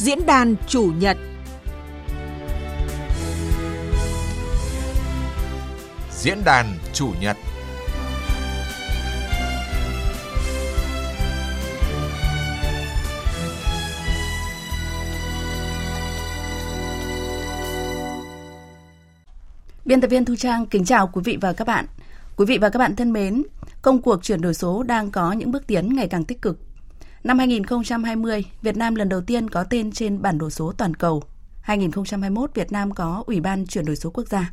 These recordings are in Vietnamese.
Diễn đàn chủ nhật. Diễn đàn chủ nhật. Biên tập viên Thu Trang kính chào quý vị và các bạn. Quý vị và các bạn thân mến, công cuộc chuyển đổi số đang có những bước tiến ngày càng tích cực. Năm 2020, Việt Nam lần đầu tiên có tên trên bản đồ số toàn cầu. 2021, Việt Nam có Ủy ban chuyển đổi số quốc gia.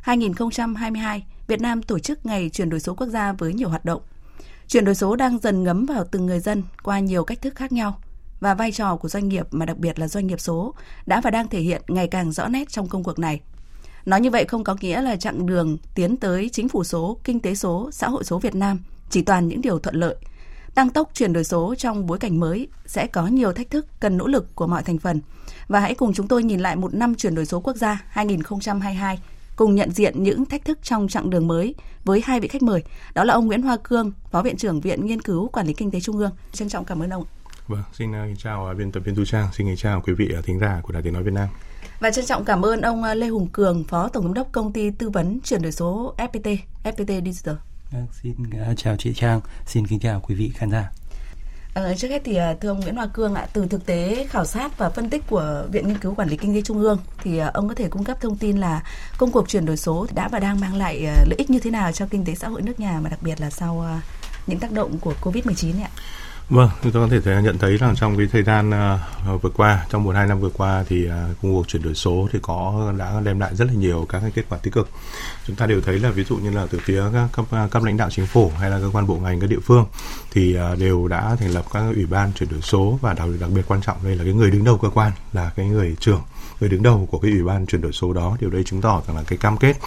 2022, Việt Nam tổ chức Ngày chuyển đổi số quốc gia với nhiều hoạt động. Chuyển đổi số đang dần ngấm vào từng người dân qua nhiều cách thức khác nhau. Và vai trò của doanh nghiệp, mà đặc biệt là doanh nghiệp số, đã và đang thể hiện ngày càng rõ nét trong công cuộc này. Nói như vậy không có nghĩa là chặng đường tiến tới chính phủ số, kinh tế số, xã hội số Việt Nam chỉ toàn những điều thuận lợi. Tăng tốc chuyển đổi số trong bối cảnh mới sẽ có nhiều thách thức cần nỗ lực của mọi thành phần. Và hãy cùng chúng tôi nhìn lại một năm chuyển đổi số quốc gia 2022, cùng nhận diện những thách thức trong chặng đường mới với hai vị khách mời. Đó là ông Nguyễn Hoa Cương, Phó Viện trưởng Viện Nghiên cứu Quản lý Kinh tế Trung ương. Trân trọng cảm ơn ông. Vâng, xin chào biên tập viên Thu Trang, xin chào quý vị thính giả của Đài Tiếng nói Việt Nam. Và trân trọng cảm ơn ông Lê Hùng Cường, Phó Tổng giám đốc Công ty Tư vấn Chuyển đổi số FPT Digital. Xin chào chị Trang, xin kính chào quý vị khán giả. Trước hết thì thưa ông Nguyễn Hoa Cương ạ, từ thực tế khảo sát và phân tích của Viện Nghiên cứu Quản lý Kinh tế Trung ương thì ông có thể cung cấp thông tin là công cuộc chuyển đổi số đã và đang mang lại lợi ích như thế nào cho kinh tế xã hội nước nhà, mà đặc biệt là sau những tác động của Covid-19 ạ? Vâng, chúng ta có thể nhận thấy rằng trong cái thời gian vừa qua, trong 1-2 năm vừa qua thì công cuộc chuyển đổi số thì đã đem lại rất là nhiều các cái kết quả tích cực. Chúng ta đều thấy là ví dụ như là từ phía các lãnh đạo chính phủ hay là cơ quan bộ ngành, các địa phương thì đều đã thành lập các ủy ban chuyển đổi số, và đặc biệt quan trọng đây là cái người đứng đầu cơ quan là cái người đứng đầu của cái ủy ban chuyển đổi số đó. Điều đấy chứng tỏ rằng là cái cam kết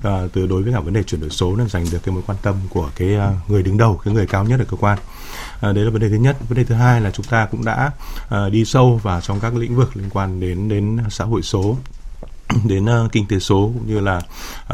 từ đối với cả vấn đề chuyển đổi số nên giành được cái mối quan tâm của cái người đứng đầu, cái người cao nhất ở cơ quan. Đấy là vấn đề thứ nhất. Vấn đề thứ hai là chúng ta cũng đã đi sâu vào trong các lĩnh vực liên quan đến xã hội số, đến kinh tế số cũng như là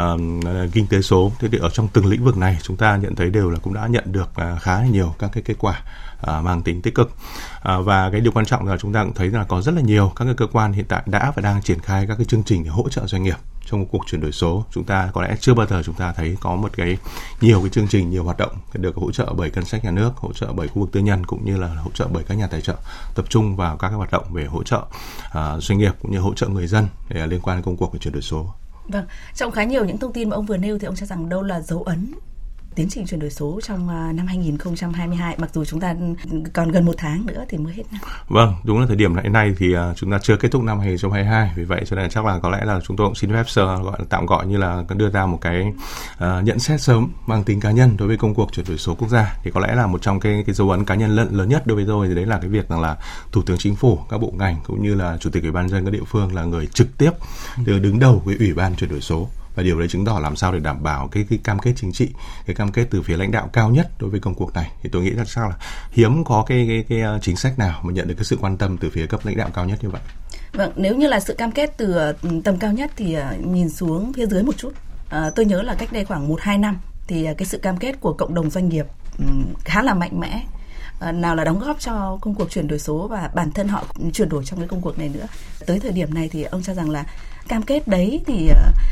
kinh tế số. Thế thì ở trong từng lĩnh vực này chúng ta nhận thấy đều là cũng đã nhận được khá là nhiều các cái kết quả mang tính tích cực. Và cái điều quan trọng là chúng ta cũng thấy là có rất là nhiều các cái cơ quan hiện tại đã và đang triển khai các cái chương trình để hỗ trợ doanh nghiệp trong cuộc chuyển đổi số. Chúng ta có lẽ chưa bao giờ chúng ta thấy có nhiều cái chương trình, nhiều hoạt động được hỗ trợ bởi ngân sách nhà nước, hỗ trợ bởi khu vực tư nhân cũng như là hỗ trợ bởi các nhà tài trợ, tập trung vào các cái hoạt động về hỗ trợ doanh nghiệp cũng như hỗ trợ người dân để liên quan đến công cuộc về chuyển đổi số. Vâng, trong khá nhiều những thông tin mà ông vừa nêu thì ông cho rằng đâu là dấu ấn tiến trình chuyển đổi số trong năm 2022, mặc dù chúng ta còn gần 1 tháng nữa thì mới hết năm. Vâng, đúng là thời điểm hiện nay thì chúng ta chưa kết thúc năm 2022, vì vậy cho nên chắc là có lẽ là chúng tôi cũng xin phép tạm gọi như là đưa ra một cái nhận xét sớm mang tính cá nhân đối với công cuộc chuyển đổi số quốc gia. Thì có lẽ là một trong cái dấu ấn cá nhân lớn nhất đối với tôi thì đấy là cái việc rằng là Thủ tướng Chính phủ, các bộ ngành cũng như là Chủ tịch Ủy ban nhân dân các địa phương là người trực tiếp đứng đầu với Ủy ban chuyển đổi số. Và điều đấy chứng tỏ làm sao để đảm bảo cái cam kết chính trị, cái cam kết từ phía lãnh đạo cao nhất đối với công cuộc này. Thì tôi nghĩ là sao là hiếm có cái chính sách nào mà nhận được cái sự quan tâm từ phía cấp lãnh đạo cao nhất như vậy. Vâng, nếu như là sự cam kết từ tầm cao nhất thì nhìn xuống phía dưới một chút. Tôi nhớ là cách đây khoảng 1-2 năm thì cái sự cam kết của cộng đồng doanh nghiệp khá là mạnh mẽ. Nào là đóng góp cho công cuộc chuyển đổi số và bản thân họ cũng chuyển đổi trong cái công cuộc này nữa. Tới thời điểm này thì ông cho rằng là cam kết đấy thì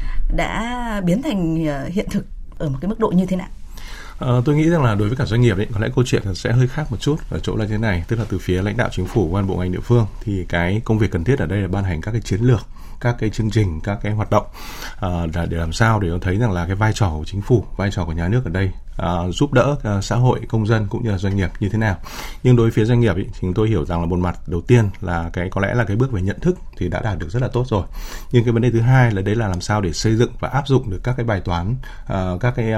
đã biến thành hiện thực ở một cái mức độ như thế nào? Tôi nghĩ rằng là đối với cả doanh nghiệp có lẽ câu chuyện sẽ hơi khác một chút ở chỗ là thế này, tức là từ phía lãnh đạo chính phủ, quan bộ ngành địa phương thì cái công việc cần thiết ở đây là ban hành các cái chiến lược, các cái chương trình, các cái hoạt động để làm sao để nó thấy rằng là cái vai trò của chính phủ, vai trò của nhà nước ở đây giúp đỡ xã hội, công dân cũng như là doanh nghiệp như thế nào. Nhưng đối với phía doanh nghiệp thì chúng tôi hiểu rằng là một mặt đầu tiên là có lẽ là cái bước về nhận thức thì đã đạt được rất là tốt rồi. Nhưng cái vấn đề thứ hai là đấy là làm sao để xây dựng và áp dụng được các cái bài toán, các cái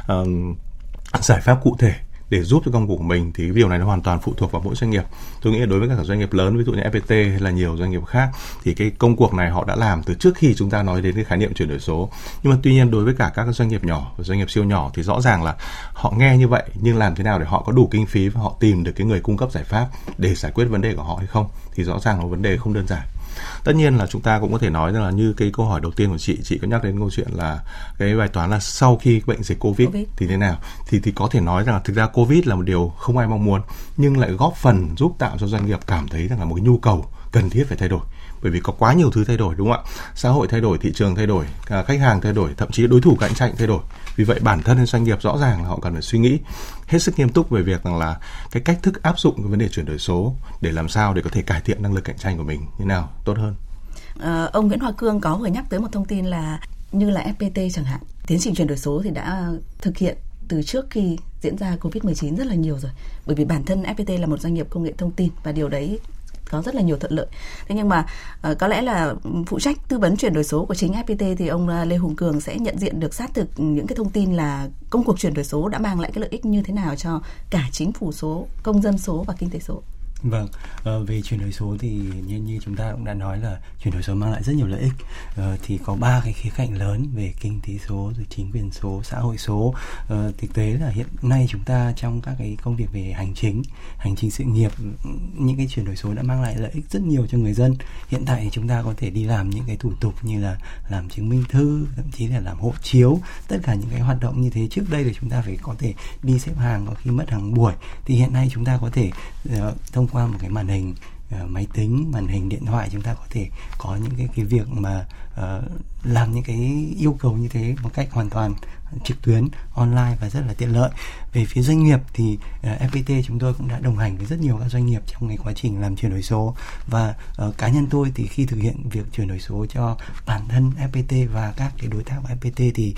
giải pháp cụ thể để giúp cho công cụ của mình, thì cái điều này nó hoàn toàn phụ thuộc vào mỗi doanh nghiệp. Tôi nghĩ là đối với các doanh nghiệp lớn, ví dụ như FPT hay là nhiều doanh nghiệp khác, thì cái công cuộc này họ đã làm từ trước khi chúng ta nói đến cái khái niệm chuyển đổi số. Nhưng mà tuy nhiên đối với cả các doanh nghiệp nhỏ và doanh nghiệp siêu nhỏ thì rõ ràng là họ nghe như vậy, nhưng làm thế nào để họ có đủ kinh phí và họ tìm được cái người cung cấp giải pháp để giải quyết vấn đề của họ hay không, thì rõ ràng là vấn đề không đơn giản. Tất nhiên là chúng ta cũng có thể nói rằng là như cái câu hỏi đầu tiên của chị có nhắc đến câu chuyện là cái bài toán là sau khi bệnh dịch Covid thì thế nào, thì có thể nói rằng là thực ra Covid là một điều không ai mong muốn, nhưng lại góp phần giúp tạo cho doanh nghiệp cảm thấy rằng là một cái nhu cầu cần thiết phải thay đổi. Bởi vì có quá nhiều thứ thay đổi, đúng không ạ? Xã hội thay đổi, thị trường thay đổi, khách hàng thay đổi, thậm chí đối thủ cạnh tranh thay đổi. Vì vậy bản thân doanh nghiệp rõ ràng là họ cần phải suy nghĩ hết sức nghiêm túc về việc rằng là cái cách thức áp dụng cái vấn đề chuyển đổi số để làm sao để có thể cải thiện năng lực cạnh tranh của mình như nào tốt hơn. Ông Nguyễn Hoa Cương có vừa nhắc tới một thông tin là như là FPT chẳng hạn, tiến trình chuyển đổi số thì đã thực hiện từ trước khi diễn ra Covid-19 rất là nhiều rồi. Bởi vì bản thân FPT là một doanh nghiệp công nghệ thông tin và điều đấy có rất là nhiều thuận lợi. Thế nhưng mà có lẽ là phụ trách tư vấn chuyển đổi số của chính FPT thì ông Lê Hùng Cường sẽ nhận diện được xác thực những cái thông tin là công cuộc chuyển đổi số đã mang lại cái lợi ích như thế nào cho cả chính phủ số, công dân số và kinh tế số. Vâng, về chuyển đổi số thì như chúng ta cũng đã nói là chuyển đổi số mang lại rất nhiều lợi ích. Thì có 3 cái khía cạnh lớn về kinh tế số, rồi chính quyền số, xã hội số. Thực tế là hiện nay chúng ta trong các cái công việc về hành trình sự nghiệp, những cái chuyển đổi số đã mang lại lợi ích rất nhiều cho người dân. Hiện tại thì chúng ta có thể đi làm những cái thủ tục như là làm chứng minh thư, thậm chí là làm hộ chiếu, tất cả những cái hoạt động như thế trước đây là chúng ta phải có thể đi xếp hàng, có khi mất hàng buổi. Thì hiện nay chúng ta có thể thông qua một cái màn hình máy tính, màn hình điện thoại, chúng ta có thể có những cái việc mà làm những cái yêu cầu như thế một cách hoàn toàn trực tuyến, online và rất là tiện lợi. Về phía doanh nghiệp thì FPT chúng tôi cũng đã đồng hành với rất nhiều các doanh nghiệp trong cái quá trình làm chuyển đổi số, và cá nhân tôi thì khi thực hiện việc chuyển đổi số cho bản thân FPT và các cái đối tác của FPT thì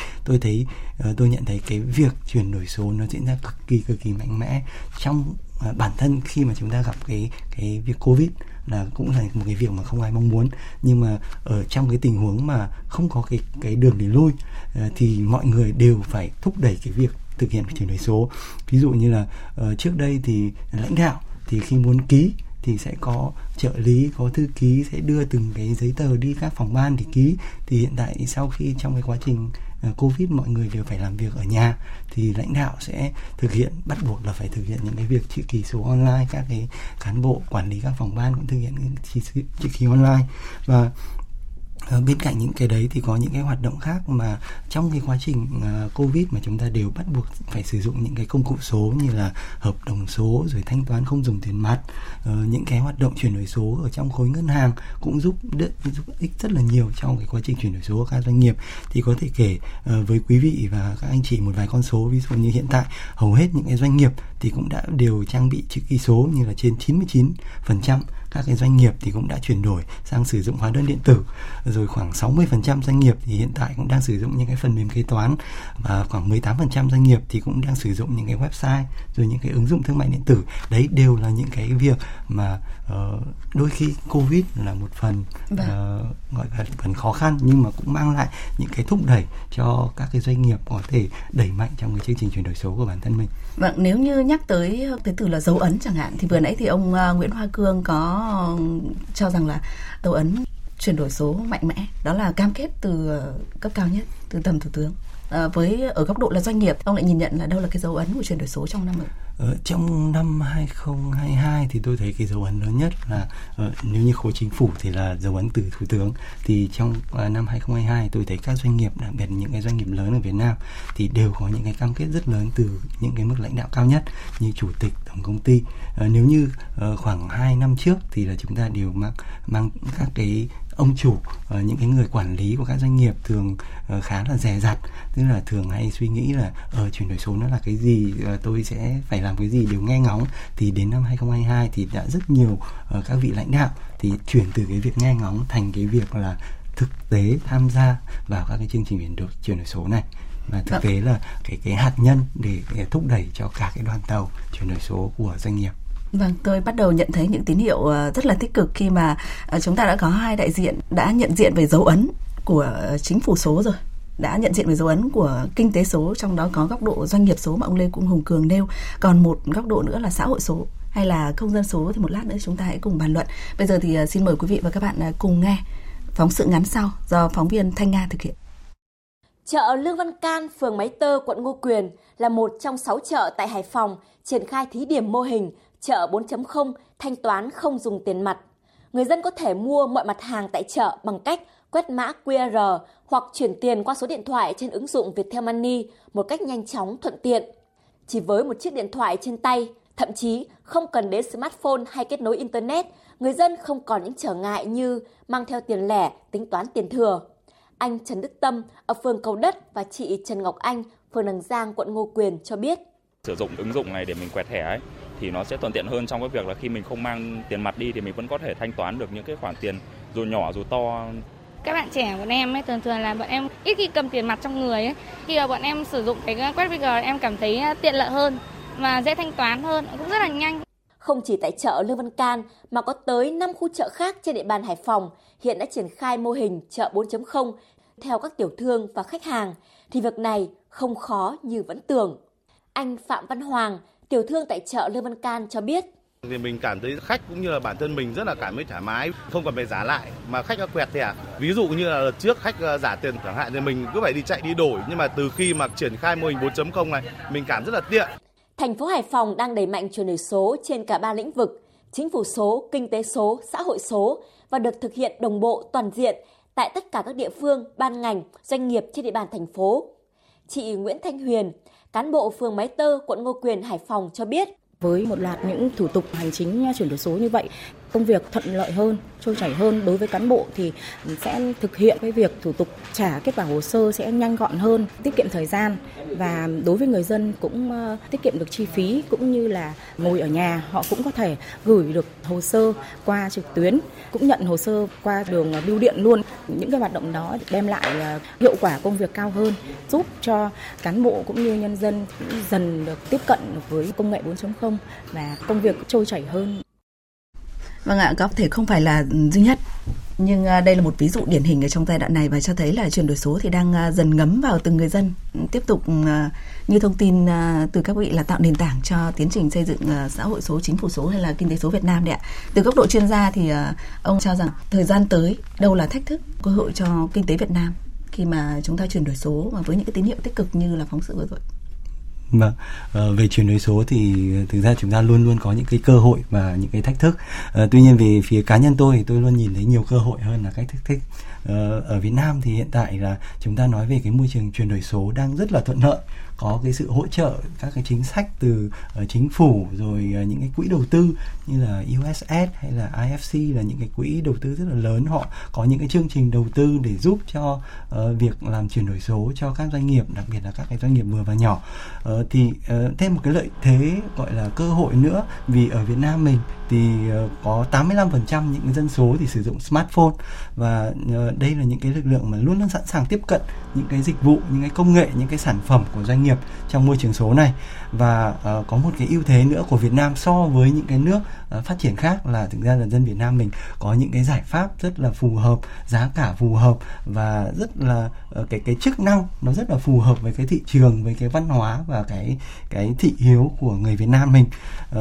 tôi nhận thấy cái việc chuyển đổi số nó diễn ra cực kỳ mạnh mẽ. Trong bản thân khi mà chúng ta gặp cái việc Covid là cũng là một cái việc mà không ai mong muốn, nhưng mà ở trong cái tình huống mà không có cái đường để lui thì mọi người đều phải thúc đẩy cái việc thực hiện chuyển đổi số. Ví dụ như là trước đây thì lãnh đạo thì khi muốn ký thì sẽ có trợ lý, có thư ký sẽ đưa từng cái giấy tờ đi các phòng ban để ký. Thì hiện tại sau khi trong cái quá trình Covid mọi người đều phải làm việc ở nhà thì lãnh đạo sẽ bắt buộc là phải thực hiện những cái việc chữ ký số online. Các cái cán bộ quản lý các phòng ban cũng thực hiện chữ ký online. Và bên cạnh những cái đấy thì có những cái hoạt động khác mà trong cái quá trình Covid mà chúng ta đều bắt buộc phải sử dụng những cái công cụ số như là hợp đồng số, rồi thanh toán không dùng tiền mặt. Những cái hoạt động chuyển đổi số ở trong khối ngân hàng cũng giúp ích rất là nhiều trong cái quá trình chuyển đổi số của các doanh nghiệp. Thì có thể kể với quý vị và các anh chị một vài con số. Ví dụ như hiện tại hầu hết những cái doanh nghiệp thì cũng đã đều trang bị chữ ký số, như là trên 99% các cái doanh nghiệp thì cũng đã chuyển đổi sang sử dụng hóa đơn điện tử. Rồi khoảng 60% doanh nghiệp thì hiện tại cũng đang sử dụng những cái phần mềm kế toán, và khoảng 18% doanh nghiệp thì cũng đang sử dụng những cái website, rồi những cái ứng dụng thương mại điện tử. Đấy đều là những cái việc mà đôi khi Covid là một phần gọi là phần khó khăn, nhưng mà cũng mang lại những cái thúc đẩy cho các cái doanh nghiệp có thể đẩy mạnh trong cái chương trình chuyển đổi số của bản thân mình. Vâng, nếu như nhắc tới cái từ là dấu ấn chẳng hạn, thì vừa nãy thì ông Nguyễn Hoa Cương có cho rằng là dấu ấn chuyển đổi số mạnh mẽ đó là cam kết từ cấp cao nhất, từ tầm thủ tướng. Ở góc độ là doanh nghiệp, ông lại nhìn nhận là đâu là cái dấu ấn của chuyển đổi số trong năm này? Trong năm 2022 thì tôi thấy cái dấu ấn lớn nhất là nếu như khối chính phủ thì là dấu ấn từ thủ tướng. Thì trong năm 2022 tôi thấy các doanh nghiệp, đặc biệt những cái doanh nghiệp lớn ở Việt Nam thì đều có những cái cam kết rất lớn từ những cái mức lãnh đạo cao nhất như chủ tịch tổng công ty. Nếu như khoảng 2 năm trước thì là chúng ta đều mang các cái ông chủ, những cái người quản lý của các doanh nghiệp thường khá là dè dặt, tức là thường hay suy nghĩ là chuyển đổi số nó là cái gì, tôi sẽ phải làm cái gì đều nghe ngóng. Thì đến năm 2022 thì đã rất nhiều các vị lãnh đạo thì chuyển từ cái việc nghe ngóng thành cái việc là thực tế tham gia vào các cái chương trình chuyển đổi số này. Và thực tế là cái hạt nhân để thúc đẩy cho cả cái đoàn tàu chuyển đổi số của doanh nghiệp. Vâng, tôi bắt đầu nhận thấy những tín hiệu rất là tích cực khi mà chúng ta đã có 2 đại diện đã nhận diện về dấu ấn của chính phủ số rồi, đã nhận diện về dấu ấn của kinh tế số, trong đó có góc độ doanh nghiệp số mà ông Lê Hùng Cường nêu. Còn một góc độ nữa là xã hội số hay là công dân số, thì một lát nữa chúng ta hãy cùng bàn luận. Bây giờ thì xin mời quý vị và các bạn cùng nghe phóng sự ngắn sau do phóng viên Thanh Nga thực hiện. Chợ Lương Văn Can, phường Máy Tơ, quận Ngô Quyền là một trong 6 chợ tại Hải Phòng triển khai thí điểm mô hình chợ 4.0 thanh toán không dùng tiền mặt. Người dân có thể mua mọi mặt hàng tại chợ bằng cách quét mã QR hoặc chuyển tiền qua số điện thoại trên ứng dụng Viettel Money một cách nhanh chóng thuận tiện. Chỉ với một chiếc điện thoại trên tay, thậm chí không cần đến smartphone hay kết nối Internet, người dân không còn những trở ngại như mang theo tiền lẻ, tính toán tiền thừa. Anh Trần Đức Tâm ở phường Cầu Đất và chị Trần Ngọc Anh, phường Đằng Giang, quận Ngô Quyền cho biết. Sử dụng ứng dụng này để mình quẹt thẻ ấy, thì nó sẽ thuận tiện hơn trong cái việc là khi mình không mang tiền mặt đi thì mình vẫn có thể thanh toán được những cái khoản tiền dù nhỏ dù to. Các bạn trẻ của em ấy, thường là bọn em ít khi cầm tiền mặt trong người ấy. Khi mà bọn em sử dụng cái quét QR em cảm thấy tiện lợi hơn và dễ thanh toán hơn, cũng rất là nhanh. Không chỉ tại chợ Lương Văn Can mà có tới 5 khu chợ khác trên địa bàn Hải Phòng hiện đã triển khai mô hình chợ 4.0 theo các tiểu thương và khách hàng, thì việc này không khó như vẫn tưởng. Anh Phạm Văn Hoàng, tiểu thương tại chợ Lương Văn Can cho biết. Thì mình cảm thấy khách cũng như là bản thân mình rất là cảm thấy thoải mái, không cần phải giả lại mà khách đã quẹt thẻ. Ví dụ như là trước khách giả tiền chẳng hạn thì mình cứ phải đi chạy đi đổi, nhưng mà từ khi mà triển khai mô hình 4.0 này mình cảm rất là tiện. Thành phố Hải Phòng đang đẩy mạnh chuyển đổi số trên cả 3 lĩnh vực: chính phủ số, kinh tế số, xã hội số và được thực hiện đồng bộ toàn diện tại tất cả các địa phương, ban ngành, doanh nghiệp trên địa bàn thành phố. Chị Nguyễn Thanh Huyền, cán bộ phường Máy Tơ, quận Ngô Quyền, Hải Phòng cho biết. Với một loạt những thủ tục hành chính chuyển đổi số như vậy, công việc thuận lợi hơn, trôi chảy hơn. Đối với cán bộ thì sẽ thực hiện cái việc thủ tục trả kết quả hồ sơ sẽ nhanh gọn hơn, tiết kiệm thời gian, và đối với người dân cũng tiết kiệm được chi phí, cũng như là ngồi ở nhà họ cũng có thể gửi được hồ sơ qua trực tuyến, cũng nhận hồ sơ qua đường bưu điện luôn. Những cái hoạt động đó đem lại hiệu quả công việc cao hơn, giúp cho cán bộ cũng như nhân dân dần được tiếp cận với công nghệ 4.0 và công việc trôi chảy hơn. Vâng ạ, có thể không phải là duy nhất, nhưng đây là một ví dụ điển hình ở trong giai đoạn này và cho thấy là chuyển đổi số thì đang dần ngấm vào từng người dân, tiếp tục như thông tin từ các vị là tạo nền tảng cho tiến trình xây dựng xã hội số, chính phủ số hay là kinh tế số Việt Nam đấy ạ. Từ góc độ chuyên gia thì ông cho rằng thời gian tới đâu là thách thức, cơ hội cho kinh tế Việt Nam khi mà chúng ta chuyển đổi số và với những cái tín hiệu tích cực như là phóng sự vừa rồi? Vâng, về chuyển đổi số thì thực ra chúng ta luôn luôn có những cái cơ hội và những cái thách thức. Tuy nhiên về phía cá nhân tôi thì tôi luôn nhìn thấy nhiều cơ hội hơn là cái thách thức. Ở Việt Nam thì hiện tại là chúng ta nói về cái môi trường chuyển đổi số đang rất là thuận lợi, có cái sự hỗ trợ các cái chính sách từ chính phủ, rồi những cái quỹ đầu tư như là USAID hay là IFC là những cái quỹ đầu tư rất là lớn, họ có những cái chương trình đầu tư để giúp cho việc làm chuyển đổi số cho các doanh nghiệp, đặc biệt là các cái doanh nghiệp vừa và nhỏ. Thì thêm một cái lợi thế gọi là cơ hội nữa, vì ở Việt Nam mình thì có 85% những cái dân số thì sử dụng smartphone, và đây là những cái lực lượng mà luôn luôn sẵn sàng tiếp cận những cái dịch vụ, những cái công nghệ, những cái sản phẩm của doanh nghiệp trong môi trường số này. Và có một cái ưu thế nữa của Việt Nam so với những cái nước phát triển khác là thực ra là dân Việt Nam mình có những cái giải pháp rất là phù hợp, giá cả phù hợp và rất là cái chức năng nó rất là phù hợp với cái thị trường, với cái văn hóa và cái thị hiếu của người Việt Nam mình.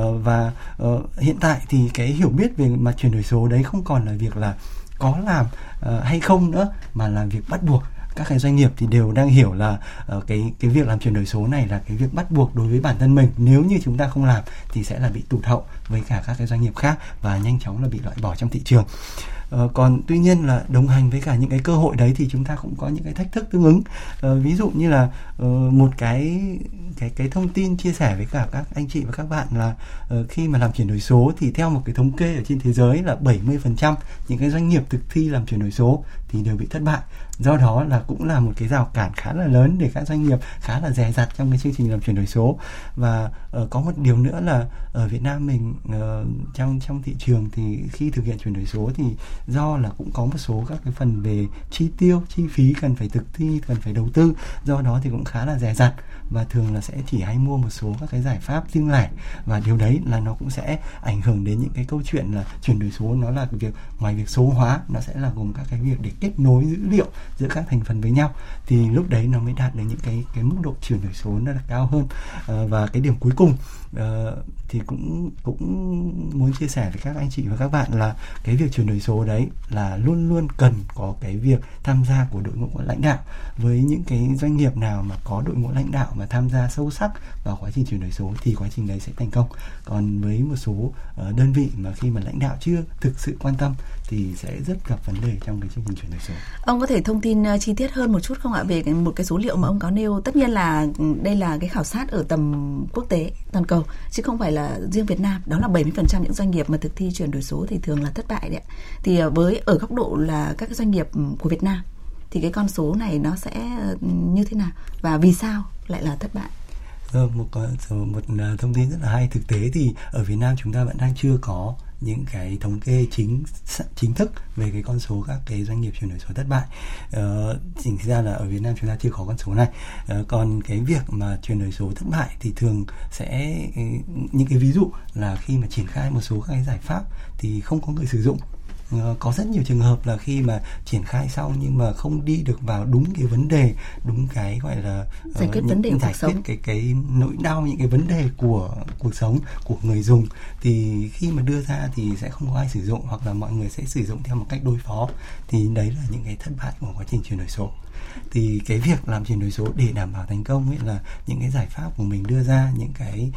Và hiện tại thì cái hiểu biết về mặt chuyển đổi số đấy không còn là việc là có làm hay không nữa, mà là việc bắt buộc. Các cái doanh nghiệp thì đều đang hiểu là cái việc làm chuyển đổi số này là cái việc bắt buộc đối với bản thân mình. Nếu như chúng ta không làm thì sẽ là bị tụt hậu với cả các cái doanh nghiệp khác và nhanh chóng là bị loại bỏ trong thị trường. Còn tuy nhiên là đồng hành với cả những cái cơ hội đấy thì chúng ta cũng có những cái thách thức tương ứng. Ví dụ như là một cái thông tin chia sẻ với cả các anh chị và các bạn là khi mà làm chuyển đổi số thì theo một cái thống kê ở trên thế giới là 70% những cái doanh nghiệp thực thi làm chuyển đổi số thì đều bị thất bại. Do đó là cũng là một cái rào cản khá là lớn để các doanh nghiệp khá là dè dặt trong cái chương trình làm chuyển đổi số. Và có một điều nữa là ở Việt Nam mình trong thị trường thì khi thực hiện chuyển đổi số thì do là cũng có một số các cái phần về chi tiêu, chi phí cần phải thực thi, cần phải đầu tư, do đó thì cũng khá là dè dặt và thường là sẽ chỉ hay mua một số các cái giải pháp riêng lẻ, và điều đấy là nó cũng sẽ ảnh hưởng đến những cái câu chuyện là chuyển đổi số nó là cái việc ngoài việc số hóa, nó sẽ là gồm các cái việc để kết nối dữ liệu giữa các thành phần với nhau, thì lúc đấy nó mới đạt được những cái mức độ chuyển đổi số nó là cao hơn. Và cái điểm cuối cùng thì cũng muốn chia sẻ với các anh chị và các bạn là cái việc chuyển đổi số đấy là luôn luôn cần có cái việc tham gia của đội ngũ lãnh đạo. Với những cái doanh nghiệp nào mà có đội ngũ lãnh đạo mà tham gia sâu sắc vào quá trình chuyển đổi số thì quá trình đấy sẽ thành công. Còn với một số đơn vị mà khi mà lãnh đạo chưa thực sự quan tâm thì sẽ rất gặp vấn đề trong cái chương trình chuyển đổi số. Ông có thể thông tin chi tiết hơn một chút không ạ về một cái số liệu mà ông có nêu? Tất nhiên là đây là cái khảo sát ở tầm quốc tế, toàn cầu, chứ không phải là riêng Việt Nam. Đó là 70% những doanh nghiệp mà thực thi chuyển đổi số thì thường là thất bại đấy. Thì với ở góc độ là các doanh nghiệp của Việt Nam thì cái con số này nó sẽ như thế nào và vì sao lại là thất bại? Một thông tin rất là hay. Thực tế thì ở Việt Nam chúng ta vẫn đang chưa có những cái thống kê chính thức về cái con số các cái doanh nghiệp chuyển đổi số thất bại. Chính ra là ở Việt Nam chúng ta chưa có con số này. Còn cái việc mà chuyển đổi số thất bại thì thường sẽ những cái ví dụ là khi mà triển khai một số các cái giải pháp thì không có người sử dụng. Có rất nhiều trường hợp là khi mà triển khai xong nhưng mà không đi được vào đúng cái vấn đề, đúng cái gọi là giải quyết vấn đề cuộc sống, cái nỗi đau, những cái vấn đề của cuộc sống của người dùng, thì khi mà đưa ra thì sẽ không có ai sử dụng, hoặc là mọi người sẽ sử dụng theo một cách đối phó. Thì đấy là những cái thất bại của quá trình chuyển đổi số. Thì cái việc làm chuyển đổi số để đảm bảo thành công ấy là những cái giải pháp của mình đưa ra, những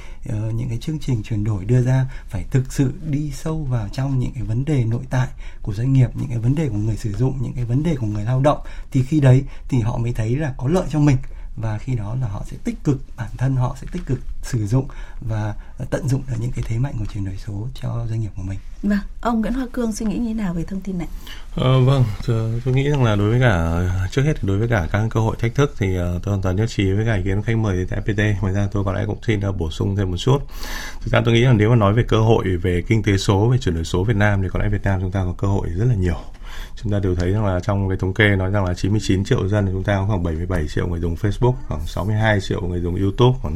cái chương trình chuyển đổi đưa ra phải thực sự đi sâu vào trong những cái vấn đề nội tại của doanh nghiệp, những cái vấn đề của người sử dụng, những cái vấn đề của người lao động, thì khi đấy thì họ mới thấy là có lợi cho mình, và khi đó là họ sẽ tích cực, bản thân họ sẽ tích cực sử dụng và tận dụng được những cái thế mạnh của chuyển đổi số cho doanh nghiệp của mình. Vâng, ông Nguyễn Hoa Cương suy nghĩ như thế nào về thông tin này? Vâng, tôi nghĩ rằng là đối với cả, trước hết đối với cả các cơ hội thách thức thì tôi hoàn toàn nhất trí với cả ý kiến khách mời tại FPT. Ngoài ra tôi có lẽ cũng xin bổ sung thêm một chút. Thực ra tôi nghĩ rằng nếu mà nói về cơ hội về kinh tế số, về chuyển đổi số Việt Nam thì có lẽ Việt Nam chúng ta có cơ hội rất là nhiều. Chúng ta đều thấy rằng là trong cái thống kê nói rằng là 99 triệu dân thì chúng ta có khoảng 77 triệu người dùng Facebook, khoảng 62 triệu người dùng YouTube, khoảng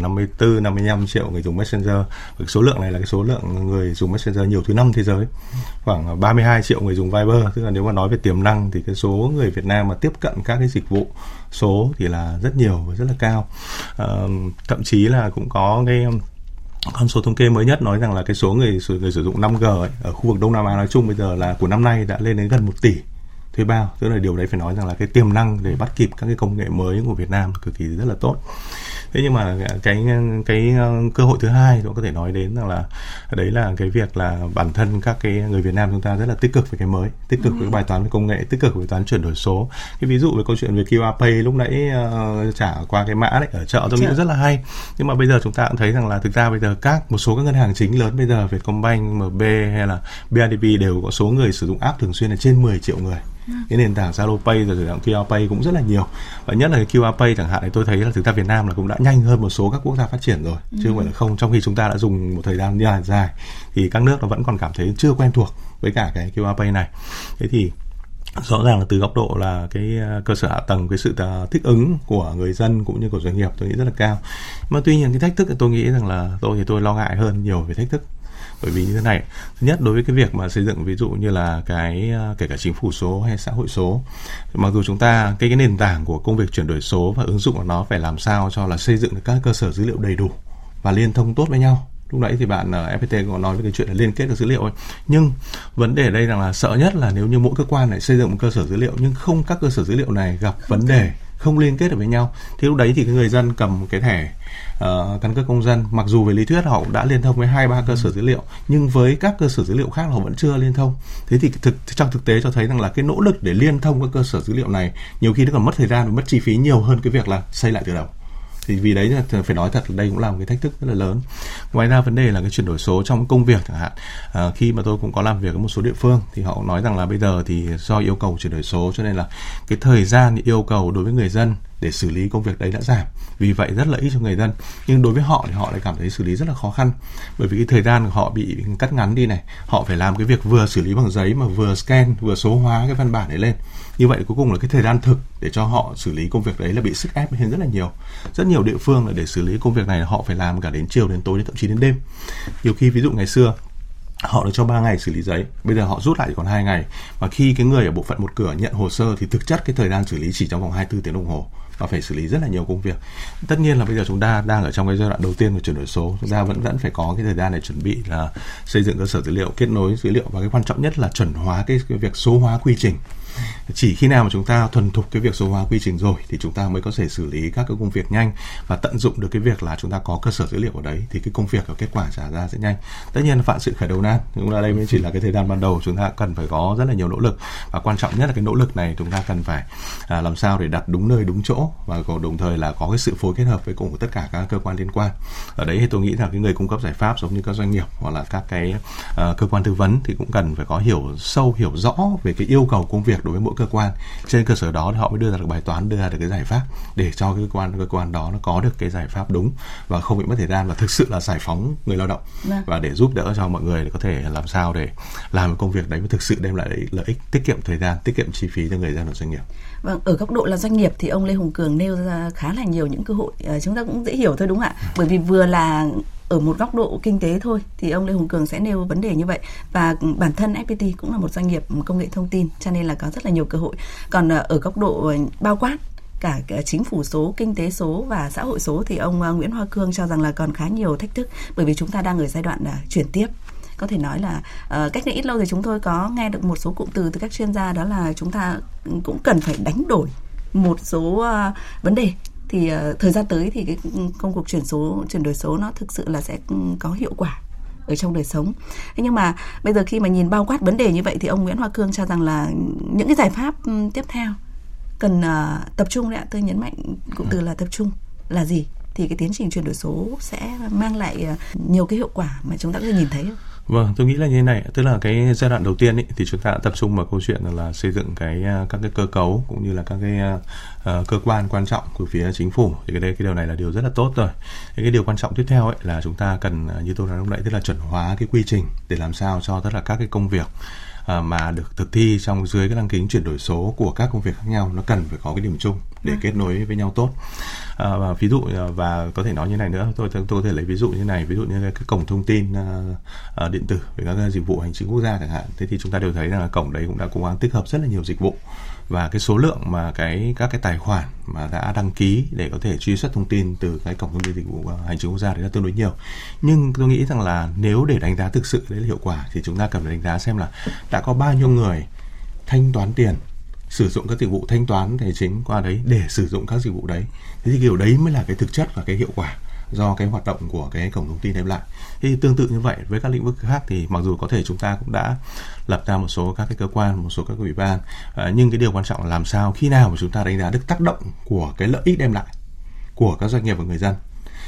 55 triệu người dùng Messenger. Và số lượng này là cái số lượng người dùng Messenger nhiều thứ 5 thế giới. Khoảng 32 triệu người dùng Viber. Tức là nếu mà nói về tiềm năng thì cái số người Việt Nam mà tiếp cận các cái dịch vụ số thì là rất nhiều và rất là cao. Thậm chí là cũng có cái con số thống kê mới nhất nói rằng là cái số người sử dụng 5G ấy, ở khu vực Đông Nam Á nói chung bây giờ là của năm nay đã lên đến gần 1 tỷ thuê bao. Tức là điều đấy phải nói rằng là cái tiềm năng để bắt kịp các cái công nghệ mới của Việt Nam cực kỳ rất là tốt. Thế nhưng mà cái cơ hội thứ hai tôi có thể nói đến rằng là đấy là cái việc là bản thân các cái người Việt Nam chúng ta rất là tích cực với cái mới, tích cực với bài toán về công nghệ, tích cực với bài toán chuyển đổi số. Cái ví dụ về câu chuyện về QR Pay lúc nãy trả qua cái mã đấy ở chợ tôi nghĩ rất là hay. Nhưng mà bây giờ chúng ta cũng thấy rằng là thực ra bây giờ một số các ngân hàng chính lớn bây giờ, Vietcombank, MB hay là BIDV đều có số người sử dụng app thường xuyên là trên 10 triệu người. Cái nền tảng Zalo Pay rồi QR Pay cũng rất là nhiều, và nhất là cái QR Pay chẳng hạn thì tôi thấy là thực ra Việt Nam là cũng đã nhanh hơn một số các quốc gia phát triển rồi, chứ không phải là không. Trong khi chúng ta đã dùng một thời gian dài thì các nước nó vẫn còn cảm thấy chưa quen thuộc với cả cái QR Pay này. Thế thì rõ ràng là từ góc độ là cái cơ sở hạ tầng, cái sự thích ứng của người dân cũng như của doanh nghiệp tôi nghĩ rất là cao. Mà tuy nhiên cái thách thức tôi nghĩ rằng là tôi lo ngại hơn nhiều về thách thức. Bởi vì như thế này, thứ nhất đối với cái việc mà xây dựng ví dụ như là cái kể cả chính phủ số hay xã hội số, mặc dù chúng ta cái nền tảng của công việc chuyển đổi số và ứng dụng của nó phải làm sao cho là xây dựng được các cơ sở dữ liệu đầy đủ và liên thông tốt với nhau. Lúc nãy thì bạn FPT có nói về cái chuyện là liên kết được dữ liệu ấy. Nhưng vấn đề ở đây rằng là sợ nhất là nếu như mỗi cơ quan lại xây dựng một cơ sở dữ liệu nhưng không các cơ sở dữ liệu này gặp vấn đề, không liên kết được với nhau, thì lúc đấy thì cái người dân cầm một cái thẻ căn cước công dân, mặc dù về lý thuyết họ cũng đã liên thông với 2-3 cơ sở dữ liệu, nhưng với các cơ sở dữ liệu khác họ vẫn chưa liên thông. Thế thì trong thực tế cho thấy rằng là cái nỗ lực để liên thông các cơ sở dữ liệu này nhiều khi nó còn mất thời gian và mất chi phí nhiều hơn cái việc là xây lại từ đầu. Thì vì đấy phải nói thật là đây cũng là một cái thách thức rất là lớn. Ngoài ra vấn đề là cái chuyển đổi số trong công việc chẳng hạn, khi mà tôi cũng có làm việc với một số địa phương thì họ nói rằng là bây giờ thì do yêu cầu chuyển đổi số cho nên là cái thời gian yêu cầu đối với người dân để xử lý công việc đấy đã giảm, vì vậy rất lợi ích cho người dân. Nhưng đối với họ thì họ lại cảm thấy xử lý rất là khó khăn, bởi vì cái thời gian của họ bị cắt ngắn đi này, họ phải làm cái việc vừa xử lý bằng giấy mà vừa scan, vừa số hóa cái văn bản đấy lên. Như vậy cuối cùng là cái thời gian thực để cho họ xử lý công việc đấy là bị sức ép lên rất là nhiều. Rất nhiều địa phương là để xử lý công việc này họ phải làm cả đến chiều, đến tối, đến thậm chí đến đêm. Nhiều khi ví dụ ngày xưa họ được cho 3 ngày xử lý giấy, bây giờ họ rút lại chỉ còn 2 ngày. Và khi cái người ở bộ phận một cửa nhận hồ sơ thì thực chất cái thời gian xử lý chỉ trong vòng 24 tiếng đồng hồ và phải xử lý rất là nhiều công việc. Tất nhiên là bây giờ chúng ta đang ở trong cái giai đoạn đầu tiên của chuyển đổi số, chúng ta vẫn phải có cái thời gian để chuẩn bị là xây dựng cơ sở dữ liệu, kết nối dữ liệu và cái quan trọng nhất là chuẩn hóa cái việc số hóa quy trình. Chỉ khi nào mà chúng ta thuần thục cái việc số hóa quy trình rồi thì chúng ta mới có thể xử lý các cái công việc nhanh và tận dụng được cái việc là chúng ta có cơ sở dữ liệu ở đấy thì cái công việc và kết quả trả ra sẽ nhanh. Tất nhiên là vạn sự khởi đầu nan, chúng ta đây mới chỉ là cái thời gian ban đầu, chúng ta cần phải có rất là nhiều nỗ lực và quan trọng nhất là cái nỗ lực này chúng ta cần phải làm sao để đặt đúng nơi đúng chỗ và còn đồng thời là có cái sự phối kết hợp với cùng tất cả các cơ quan liên quan. Ở đấy thì tôi nghĩ là cái người cung cấp giải pháp giống như các doanh nghiệp hoặc là các cái cơ quan tư vấn thì cũng cần phải có hiểu rõ về cái yêu cầu công việc đối với mỗi cơ quan. Trên cơ sở đó thì họ mới đưa ra được bài toán, đưa ra được cái giải pháp để cho cái cơ quan đó nó có được cái giải pháp đúng và không bị mất thời gian và thực sự là giải phóng người lao động và để giúp đỡ cho mọi người để có thể làm sao để làm cái công việc đấy thực sự đem lại lợi ích, tiết kiệm thời gian, tiết kiệm chi phí cho người dân và doanh nghiệp. Vâng, ở góc độ là doanh nghiệp thì ông Lê Hùng Cường nêu ra khá là nhiều những cơ hội, chúng ta cũng dễ hiểu thôi đúng không ạ? Bởi vì vừa là ở một góc độ kinh tế thôi thì ông Lê Hùng Cường sẽ nêu vấn đề như vậy, và bản thân FPT cũng là một doanh nghiệp công nghệ thông tin cho nên là có rất là nhiều cơ hội. Còn ở góc độ bao quát cả chính phủ số, kinh tế số và xã hội số thì ông Nguyễn Hoa Cương cho rằng là còn khá nhiều thách thức, bởi vì chúng ta đang ở giai đoạn chuyển tiếp. Có thể nói là cách đây ít lâu thì chúng tôi có nghe được một số cụm từ từ các chuyên gia, đó là chúng ta cũng cần phải đánh đổi một số vấn đề. Thì thời gian tới thì cái công cuộc chuyển đổi số nó thực sự là sẽ có hiệu quả ở trong đời sống. Thế nhưng mà bây giờ khi mà nhìn bao quát vấn đề như vậy thì ông Nguyễn Hoa Cương cho rằng là những cái giải pháp tiếp theo cần tập trung đấy ạ. Tôi nhấn mạnh cụm từ là tập trung là gì thì cái tiến trình chuyển đổi số sẽ mang lại nhiều cái hiệu quả mà chúng ta có thể nhìn thấy không? Vâng, tôi nghĩ là như thế này, tức là cái giai đoạn đầu tiên thì chúng ta đã tập trung vào câu chuyện là xây dựng các cái cơ cấu cũng như là các cái cơ quan quan trọng của phía chính phủ, thì cái điều này là điều rất là tốt rồi. Cái điều quan trọng tiếp theo là chúng ta cần, như tôi nói lúc nãy, tức là chuẩn hóa cái quy trình để làm sao cho tất cả các cái công việc mà được thực thi trong dưới cái lăng kính chuyển đổi số của các công việc khác nhau nó cần phải có cái điểm chung để kết nối với nhau tốt. Và ví dụ và có thể nói như này nữa, tôi có thể lấy ví dụ như này, ví dụ như cái cổng thông tin điện tử về các dịch vụ hành chính quốc gia chẳng hạn. Thế thì chúng ta đều thấy rằng là cổng đấy cũng đã cố gắng tích hợp rất là nhiều dịch vụ và cái số lượng mà các cái tài khoản mà đã đăng ký để có thể truy xuất thông tin từ cái cổng thông tin dịch vụ hành chính quốc gia đấy là tương đối nhiều. Nhưng tôi nghĩ rằng là nếu để đánh giá thực sự đấy là hiệu quả thì chúng ta cần phải đánh giá xem là đã có bao nhiêu người thanh toán tiền, sử dụng các dịch vụ thanh toán tài chính qua đấy để sử dụng các dịch vụ đấy. Thế thì kiểu đấy mới là cái thực chất và cái hiệu quả do cái hoạt động của cái cổng thông tin đem lại. Thì tương tự như vậy với các lĩnh vực khác thì mặc dù có thể chúng ta cũng đã lập ra một số các cái cơ quan, một số các ủy ban, nhưng cái điều quan trọng là làm sao khi nào mà chúng ta đánh giá được tác động của cái lợi ích đem lại của các doanh nghiệp và người dân.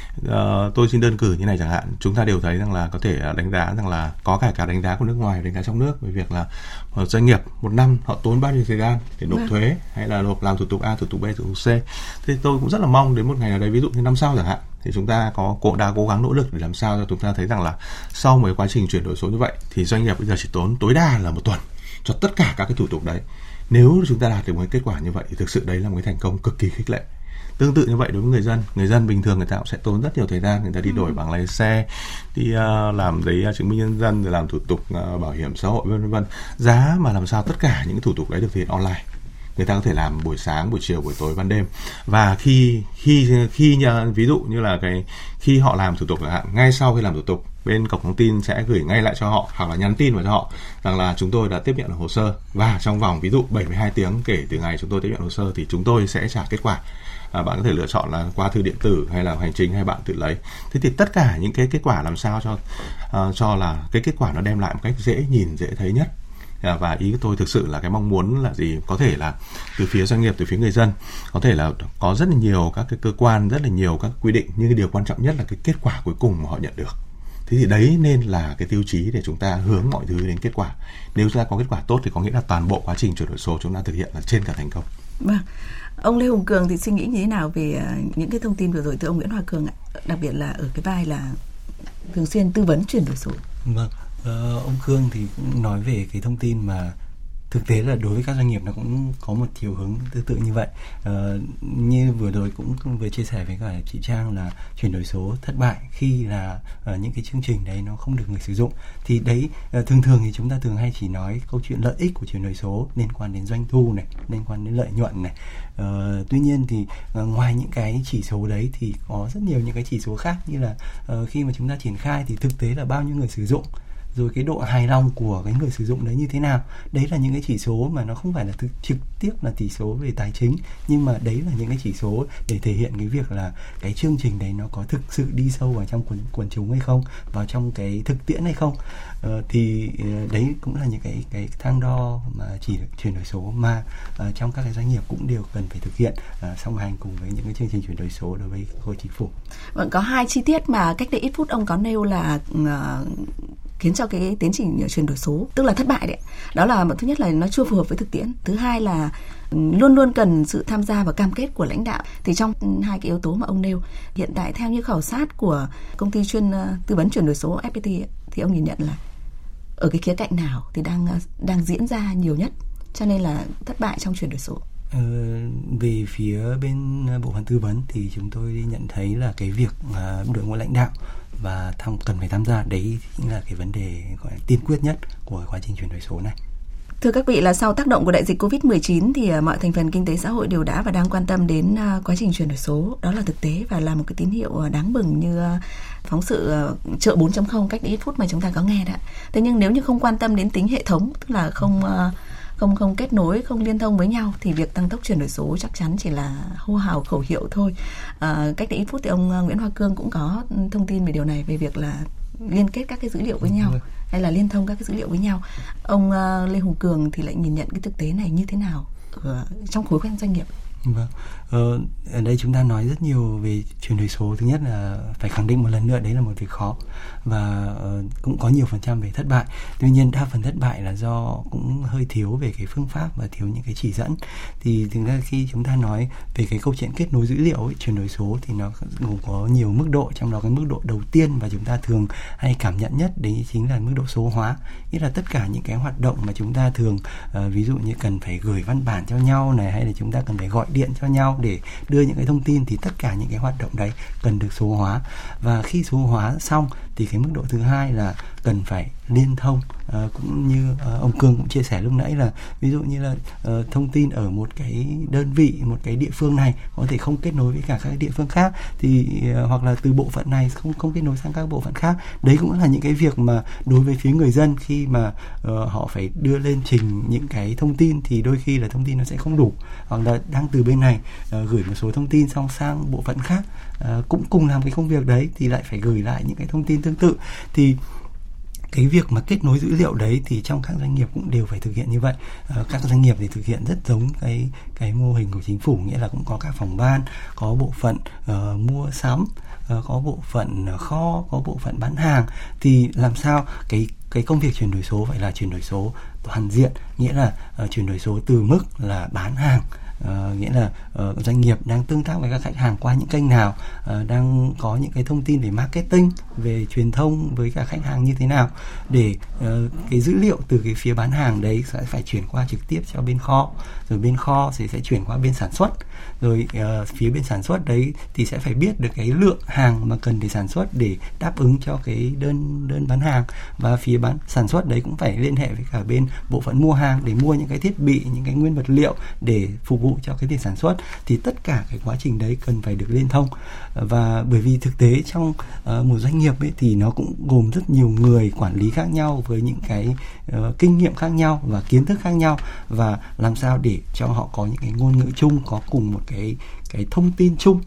Tôi xin đơn cử như này chẳng hạn, chúng ta đều thấy rằng là có thể đánh giá rằng là có cả đánh giá của nước ngoài, đánh giá trong nước về việc là một doanh nghiệp một năm họ tốn bao nhiêu thời gian để nộp thuế hay là làm thủ tục A, thủ tục B, thủ tục C. Thì tôi cũng rất là mong đến một ngày nào đấy, ví dụ như năm sau chẳng hạn, thì chúng ta đã cố gắng nỗ lực để làm sao cho chúng ta thấy rằng là sau một quá trình chuyển đổi số như vậy thì doanh nghiệp bây giờ chỉ tốn tối đa là một tuần cho tất cả các cái thủ tục đấy. Nếu chúng ta đạt được một kết quả như vậy thì thực sự đấy là một cái thành công cực kỳ khích lệ. Tương tự như vậy đối với người dân bình thường người ta cũng sẽ tốn rất nhiều thời gian, người ta đi đổi bằng lái xe, đi làm giấy chứng minh nhân dân, rồi làm thủ tục bảo hiểm xã hội vân vân. Giá mà làm sao tất cả những thủ tục đấy được thực hiện online, người ta có thể làm buổi sáng, buổi chiều, buổi tối, ban đêm. Và khi ví dụ như là khi họ làm thủ tục chẳng hạn, ngay sau khi làm thủ tục bên cổng thông tin sẽ gửi ngay lại cho họ hoặc là nhắn tin vào cho họ rằng là chúng tôi đã tiếp nhận hồ sơ và trong vòng ví dụ 72 tiếng kể từ ngày chúng tôi tiếp nhận hồ sơ thì chúng tôi sẽ trả kết quả. Bạn có thể lựa chọn là qua thư điện tử hay là hành trình hay bạn tự lấy. Thế thì tất cả những cái kết quả làm sao cho là cái kết quả nó đem lại một cách dễ nhìn, dễ thấy nhất. Và ý của tôi thực sự là cái mong muốn là gì? Có thể là từ phía doanh nghiệp, từ phía người dân, có thể là có rất là nhiều các cái cơ quan, rất là nhiều các quy định, nhưng cái điều quan trọng nhất là cái kết quả cuối cùng mà họ nhận được. Thế thì đấy nên là cái tiêu chí để chúng ta hướng mọi thứ đến kết quả. Nếu chúng ta có kết quả tốt thì có nghĩa là toàn bộ quá trình chuyển đổi số chúng ta thực hiện là trên cả thành công. Vâng. Ông Lê Hùng Cường thì suy nghĩ như thế nào về những cái thông tin vừa rồi từ ông Nguyễn Hoa Cương ạ? Đặc biệt là ở cái vai là thường xuyên tư vấn chuyển đổi số. Vâng, ông Cương thì cũng nói về cái thông tin mà thực tế là đối với các doanh nghiệp nó cũng có một chiều hướng tương tự như vậy. Như vừa rồi cũng vừa chia sẻ với cả chị Trang là chuyển đổi số thất bại khi là những cái chương trình đấy nó không được người sử dụng. Thì đấy thường thì chúng ta thường hay chỉ nói câu chuyện lợi ích của chuyển đổi số liên quan đến doanh thu này, liên quan đến lợi nhuận này. Tuy nhiên thì ngoài những cái chỉ số đấy thì có rất nhiều những cái chỉ số khác, như là khi mà chúng ta triển khai thì thực tế là bao nhiêu người sử dụng, rồi cái độ hài lòng của cái người sử dụng đấy như thế nào. Đấy là những cái chỉ số mà nó không phải là trực tiếp là chỉ số về tài chính, nhưng mà đấy là những cái chỉ số để thể hiện cái việc là cái chương trình đấy nó có thực sự đi sâu vào trong quần chúng hay không, vào trong cái thực tiễn hay không. Thì đấy cũng là những cái thang đo mà chỉ chuyển đổi số mà trong các cái doanh nghiệp cũng đều cần phải thực hiện song hành cùng với những cái chương trình chuyển đổi số đối với khối chính phủ. Vâng, có 2 chi tiết mà cách đây ít phút ông có nêu là khiến cho cái tiến trình chuyển đổi số tức là thất bại đấy. Đó là thứ nhất là nó chưa phù hợp với thực tiễn, thứ hai là luôn luôn cần sự tham gia và cam kết của lãnh đạo. Thì trong 2 cái yếu tố mà ông nêu, hiện tại theo như khảo sát của công ty chuyên tư vấn chuyển đổi số FPT thì ông nhìn nhận là ở cái khía cạnh nào thì đang diễn ra nhiều nhất cho nên là thất bại trong chuyển đổi số? Về phía bên bộ phận tư vấn thì chúng tôi nhận thấy là cái việc đội ngũ lãnh đạo và cần phải tham gia đấy chính là cái vấn đề gọi là tiên quyết nhất của quá trình chuyển đổi số này. Thưa các vị, là sau tác động của đại dịch Covid-19 thì mọi thành phần kinh tế xã hội đều đã và đang quan tâm đến quá trình chuyển đổi số. Đó là thực tế và là một cái tín hiệu đáng mừng như phóng sự chợ 4.0 cách đây ít phút mà chúng ta có nghe đó. Thế nhưng nếu như không quan tâm đến tính hệ thống, tức là không kết nối, không liên thông với nhau thì việc tăng tốc chuyển đổi số chắc chắn chỉ là hô hào khẩu hiệu thôi. Cách đây ít phút thì ông Nguyễn Hoa Cương cũng có thông tin về điều này, về việc là liên kết các cái dữ liệu với nhau hay là liên thông các cái dữ liệu với nhau. Ông Lê Hùng Cường thì lại nhìn nhận cái thực tế này như thế nào trong khối doanh nghiệp? Vâng, ở đây chúng ta nói rất nhiều về chuyển đổi số. Thứ nhất là phải khẳng định một lần nữa đấy là một việc khó và cũng có nhiều phần trăm về thất bại. Tuy nhiên đa phần thất bại là do cũng hơi thiếu về cái phương pháp và thiếu những cái chỉ dẫn. Thì thực ra khi chúng ta nói về cái câu chuyện kết nối dữ liệu ấy, chuyển đổi số thì nó gồm có nhiều mức độ, trong đó cái mức độ đầu tiên và chúng ta thường hay cảm nhận nhất đấy chính là mức độ số hóa. Nghĩa là tất cả những cái hoạt động mà chúng ta thường ví dụ như cần phải gửi văn bản cho nhau này, hay là chúng ta cần phải gọi điện cho nhau để đưa những cái thông tin, thì tất cả những cái hoạt động đấy cần được số hóa. Và khi số hóa xong thì cái mức độ thứ hai là cần phải liên thông. Cũng như ông Cương cũng chia sẻ lúc nãy là ví dụ như là thông tin ở một cái đơn vị, một cái địa phương này có thể không kết nối với cả các địa phương khác, thì hoặc là từ bộ phận này không kết nối sang các bộ phận khác. Đấy cũng là những cái việc mà đối với phía người dân khi mà họ phải đưa lên trình những cái thông tin thì đôi khi là thông tin nó sẽ không đủ, hoặc là đang từ bên này gửi một số thông tin xong sang bộ phận khác cũng cùng làm cái công việc đấy thì lại phải gửi lại những cái thông tin tương tự. Thì cái việc mà kết nối dữ liệu đấy thì trong các doanh nghiệp cũng đều phải thực hiện như vậy. Các doanh nghiệp thì thực hiện rất giống cái mô hình của chính phủ, nghĩa là cũng có các phòng ban, có bộ phận mua sắm, có bộ phận kho, có bộ phận bán hàng. Thì làm sao cái công việc chuyển đổi số phải là chuyển đổi số toàn diện, nghĩa là chuyển đổi số từ mức là bán hàng, nghĩa là doanh nghiệp đang tương tác với các khách hàng qua những kênh nào, đang có những cái thông tin về marketing, về truyền thông với cả khách hàng như thế nào, để cái dữ liệu từ cái phía bán hàng đấy sẽ phải chuyển qua trực tiếp cho bên kho, rồi bên kho thì sẽ chuyển qua bên sản xuất, rồi phía bên sản xuất đấy thì sẽ phải biết được cái lượng hàng mà cần để sản xuất để đáp ứng cho cái đơn bán hàng, và phía sản xuất đấy cũng phải liên hệ với cả bên bộ phận mua hàng để mua những cái thiết bị, những cái nguyên vật liệu để phục vụ cho cái việc sản xuất. Thì tất cả cái quá trình đấy cần phải được liên thông. Và bởi vì thực tế trong một doanh nghiệp ấy thì nó cũng gồm rất nhiều người quản lý khác nhau với những cái kinh nghiệm khác nhau và kiến thức khác nhau, và làm sao để cho họ có những cái ngôn ngữ chung, có cùng một cái thông tin chung.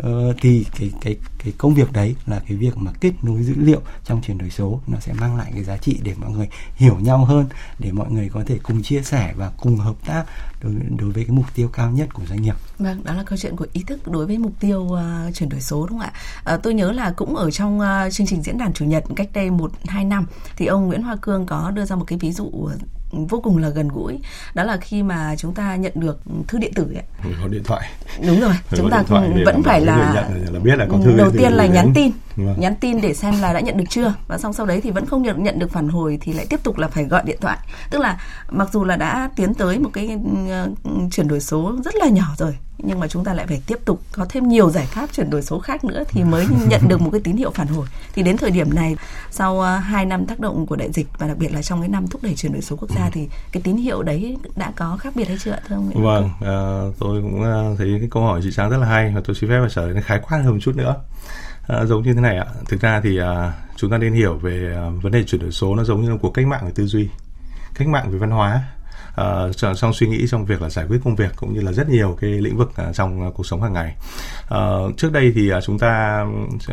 Thì cái công việc đấy là cái việc mà kết nối dữ liệu trong chuyển đổi số, nó sẽ mang lại cái giá trị để mọi người hiểu nhau hơn, để mọi người có thể cùng chia sẻ và cùng hợp tác đối với cái mục tiêu cao nhất của doanh nghiệp. Vâng, đó là câu chuyện của ý thức đối với mục tiêu chuyển đổi số, đúng không ạ? Tôi nhớ là cũng ở trong chương trình diễn đàn chủ nhật cách đây 1-2 năm thì ông Nguyễn Hoa Cương có đưa ra một cái ví dụ vô cùng là gần gũi. Đó là khi mà chúng ta nhận được thư điện tử ấy. Có điện thoại. Đúng rồi, chúng ta vẫn phải là biết là có thư đầu tiên là nhắn tin để xem là đã nhận được chưa, và sau đấy thì vẫn không nhận được phản hồi thì lại tiếp tục là phải gọi điện thoại. Tức là mặc dù là đã tiến tới một cái chuyển đổi số rất là nhỏ rồi, nhưng mà chúng ta lại phải tiếp tục có thêm nhiều giải pháp chuyển đổi số khác nữa thì mới nhận được một cái tín hiệu phản hồi. Thì đến thời điểm này, sau 2 năm tác động của đại dịch và đặc biệt là trong cái năm thúc đẩy chuyển đổi số quốc gia thì cái tín hiệu đấy đã có khác biệt hay chưa thưa ông Nguyễn? Vâng, tôi cũng thấy cái câu hỏi chị Trang rất là hay và tôi xin phép phải trả lời khái quát hơn một chút nữa. Giống như thế này ạ, thực ra thì chúng ta nên hiểu về vấn đề chuyển đổi số nó giống như là cuộc cách mạng về tư duy, cách mạng về văn hóa, trong suy nghĩ, trong việc là giải quyết công việc cũng như là rất nhiều cái lĩnh vực trong cuộc sống hàng ngày. Trước đây thì chúng ta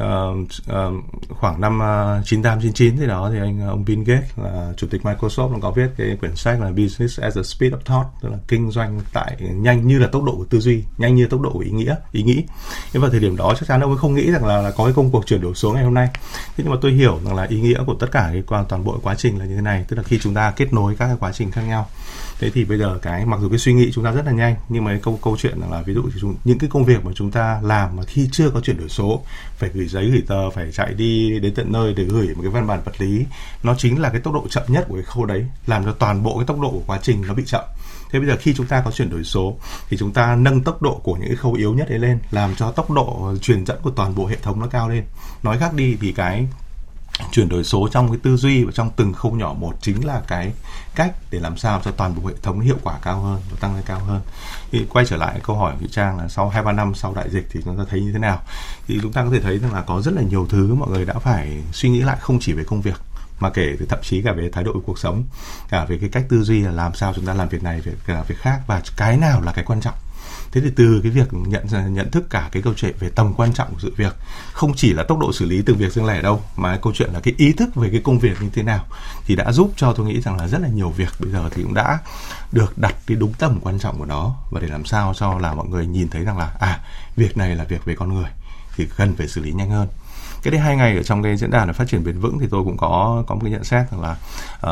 khoảng năm 98-99 thì đó thì ông Bill Gates là chủ tịch Microsoft, nó có viết cái quyển sách là Business at the Speed of Thought, tức là kinh doanh tại nhanh như là tốc độ của tư duy, nhanh như tốc độ của ý nghĩ. Nhưng vào thời điểm đó chắc chắn ông ấy không nghĩ rằng là có cái công cuộc chuyển đổi số ngày hôm nay. Thế nhưng mà tôi hiểu rằng là ý nghĩa của tất cả toàn bộ quá trình là như thế này, tức là khi chúng ta kết nối các cái quá trình khác nhau. Thế thì bây giờ mặc dù cái suy nghĩ chúng ta rất là nhanh, nhưng mà cái câu chuyện là ví dụ những cái công việc mà chúng ta làm mà khi chưa có chuyển đổi số, phải gửi giấy gửi tờ, phải chạy đi đến tận nơi để gửi một cái văn bản vật lý, nó chính là cái tốc độ chậm nhất của cái khâu đấy, làm cho toàn bộ cái tốc độ của quá trình nó bị chậm. Thế bây giờ khi chúng ta có chuyển đổi số thì chúng ta nâng tốc độ của những cái khâu yếu nhất ấy lên, làm cho tốc độ truyền dẫn của toàn bộ hệ thống nó cao lên. Nói khác đi thì cái chuyển đổi số trong cái tư duy và trong từng khâu nhỏ một chính là cái cách để làm sao cho toàn bộ hệ thống hiệu quả cao hơn và tăng lên cao hơn. Thì quay trở lại câu hỏi của chị Trang là sau 2-3 năm sau đại dịch thì chúng ta thấy như thế nào, thì chúng ta có thể thấy rằng là có rất là nhiều thứ mọi người đã phải suy nghĩ lại, không chỉ về công việc mà kể thậm chí cả về thái độ của cuộc sống, cả về cái cách tư duy là làm sao chúng ta làm việc này, làm việc khác, và cái nào là cái quan trọng. Thế thì từ cái việc nhận thức cả cái câu chuyện về tầm quan trọng của sự việc, không chỉ là tốc độ xử lý từng việc riêng lẻ đâu, mà câu chuyện là cái ý thức về cái công việc như thế nào, thì đã giúp cho tôi nghĩ rằng là rất là nhiều việc bây giờ thì cũng đã được đặt cái đúng tầm quan trọng của nó, và để làm sao cho là mọi người nhìn thấy rằng là việc này là việc về con người thì cần phải xử lý nhanh hơn. Cái đây 2 ngày ở trong cái diễn đàn về phát triển bền vững thì tôi cũng có một cái nhận xét rằng là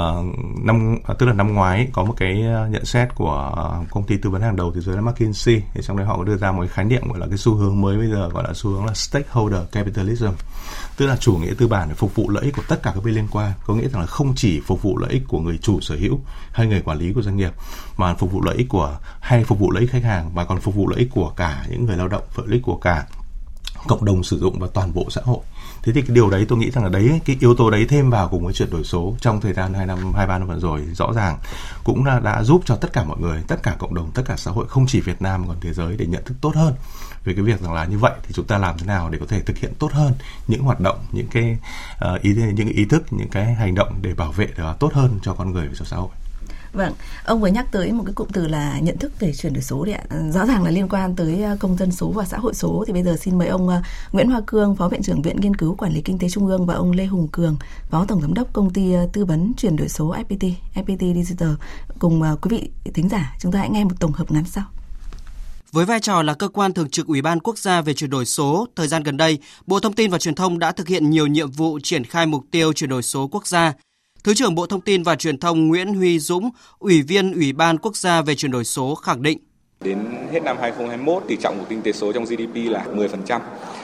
tức là năm ngoái có một cái nhận xét của công ty tư vấn hàng đầu thế giới là McKinsey, thì trong đấy họ có đưa ra một cái khái niệm gọi là cái xu hướng mới bây giờ gọi là xu hướng là stakeholder capitalism, tức là chủ nghĩa tư bản để phục vụ lợi ích của tất cả các bên liên quan. Có nghĩa rằng là không chỉ phục vụ lợi ích của người chủ sở hữu hay người quản lý của doanh nghiệp, mà phục vụ lợi ích phục vụ lợi ích khách hàng, mà còn phục vụ lợi ích của cả những người lao động, lợi ích của cả cộng đồng sử dụng và toàn bộ xã hội. Thế thì cái điều đấy tôi nghĩ rằng là đấy, cái yếu tố đấy thêm vào cùng với chuyển đổi số trong thời gian 2-3 năm vừa rồi, rõ ràng cũng đã giúp cho tất cả mọi người, tất cả cộng đồng, tất cả xã hội, không chỉ Việt Nam mà còn thế giới, để nhận thức tốt hơn về cái việc rằng là như vậy thì chúng ta làm thế nào để có thể thực hiện tốt hơn những hoạt động, những cái những ý thức, những cái hành động để bảo vệ tốt hơn cho con người và cho xã hội. Vâng, ông vừa nhắc tới một cái cụm từ là nhận thức về chuyển đổi số đấy ạ. Rõ ràng là liên quan tới công dân số và xã hội số. Thì bây giờ xin mời ông Nguyễn Hoa Cương, Phó Viện trưởng Viện Nghiên cứu Quản lý Kinh tế Trung ương, và ông Lê Hùng Cường, Phó Tổng Giám đốc Công ty Tư vấn Chuyển đổi số FPT Digital cùng quý vị thính giả. Chúng ta hãy nghe một tổng hợp ngắn sau. Với vai trò là cơ quan thường trực Ủy ban Quốc gia về chuyển đổi số, thời gian gần đây, Bộ Thông tin và Truyền thông đã thực hiện nhiều nhiệm vụ triển khai mục tiêu chuyển đổi số quốc gia. Thứ trưởng Bộ Thông tin và Truyền thông Nguyễn Huy Dũng, Ủy viên Ủy ban Quốc gia về chuyển đổi số khẳng định. Đến hết năm 2021, tỷ trọng của kinh tế số trong GDP là 10%.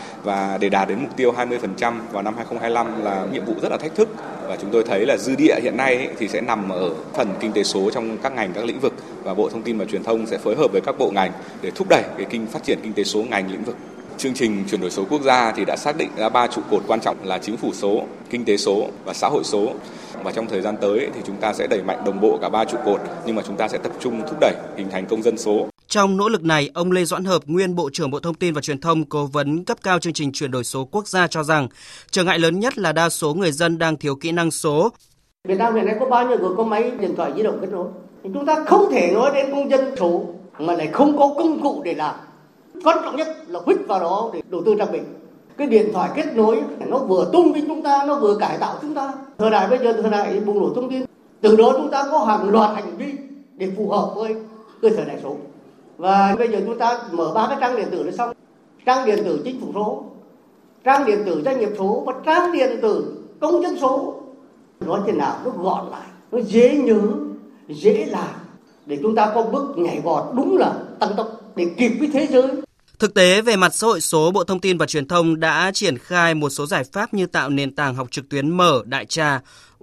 Và để đạt đến mục tiêu 20% vào năm 2025 là nhiệm vụ rất là thách thức. Và chúng tôi thấy là dư địa hiện nay thì sẽ nằm ở phần kinh tế số trong các ngành, các lĩnh vực. Và Bộ Thông tin và Truyền thông sẽ phối hợp với các bộ ngành để thúc đẩy phát triển kinh tế số ngành lĩnh vực. Chương trình chuyển đổi số quốc gia thì đã xác định ra 3 trụ cột quan trọng là chính phủ số, kinh tế số và xã hội số. Và trong thời gian tới thì chúng ta sẽ đẩy mạnh đồng bộ cả 3 trụ cột, nhưng mà chúng ta sẽ tập trung thúc đẩy hình thành công dân số. Trong nỗ lực này, ông Lê Doãn Hợp, nguyên Bộ trưởng Bộ Thông tin và Truyền thông, cố vấn cấp cao chương trình chuyển đổi số quốc gia cho rằng trở ngại lớn nhất là đa số người dân đang thiếu kỹ năng số. Việt Nam hiện nay có bao nhiêu người có máy điện thoại di động kết nối? Chúng ta không thể nói đến công dân số mà lại không có công cụ để làm. Quan trọng nhất là huýt vào đó để đầu tư trang bị. Cái điện thoại kết nối nó vừa tung với chúng ta, nó vừa cải tạo chúng ta. Thời đại bây giờ thời đại bùng nổ thông tin, từ đó chúng ta có hàng loạt hành vi để phù hợp với cái thời đại số. Và bây giờ chúng ta mở 3 cái trang điện tử là xong. Trang điện tử chính phủ số, trang điện tử doanh nghiệp số và trang điện tử công dân số. Nói thế nào nó gọn lại, nó dễ nhớ, dễ làm để chúng ta có bước nhảy vọt đúng là tăng tốc để kịp với thế giới. Thực tế, về mặt xã hội số, Bộ Thông tin và Truyền thông đã triển khai một số giải pháp như tạo nền tảng học trực tuyến mở đại trà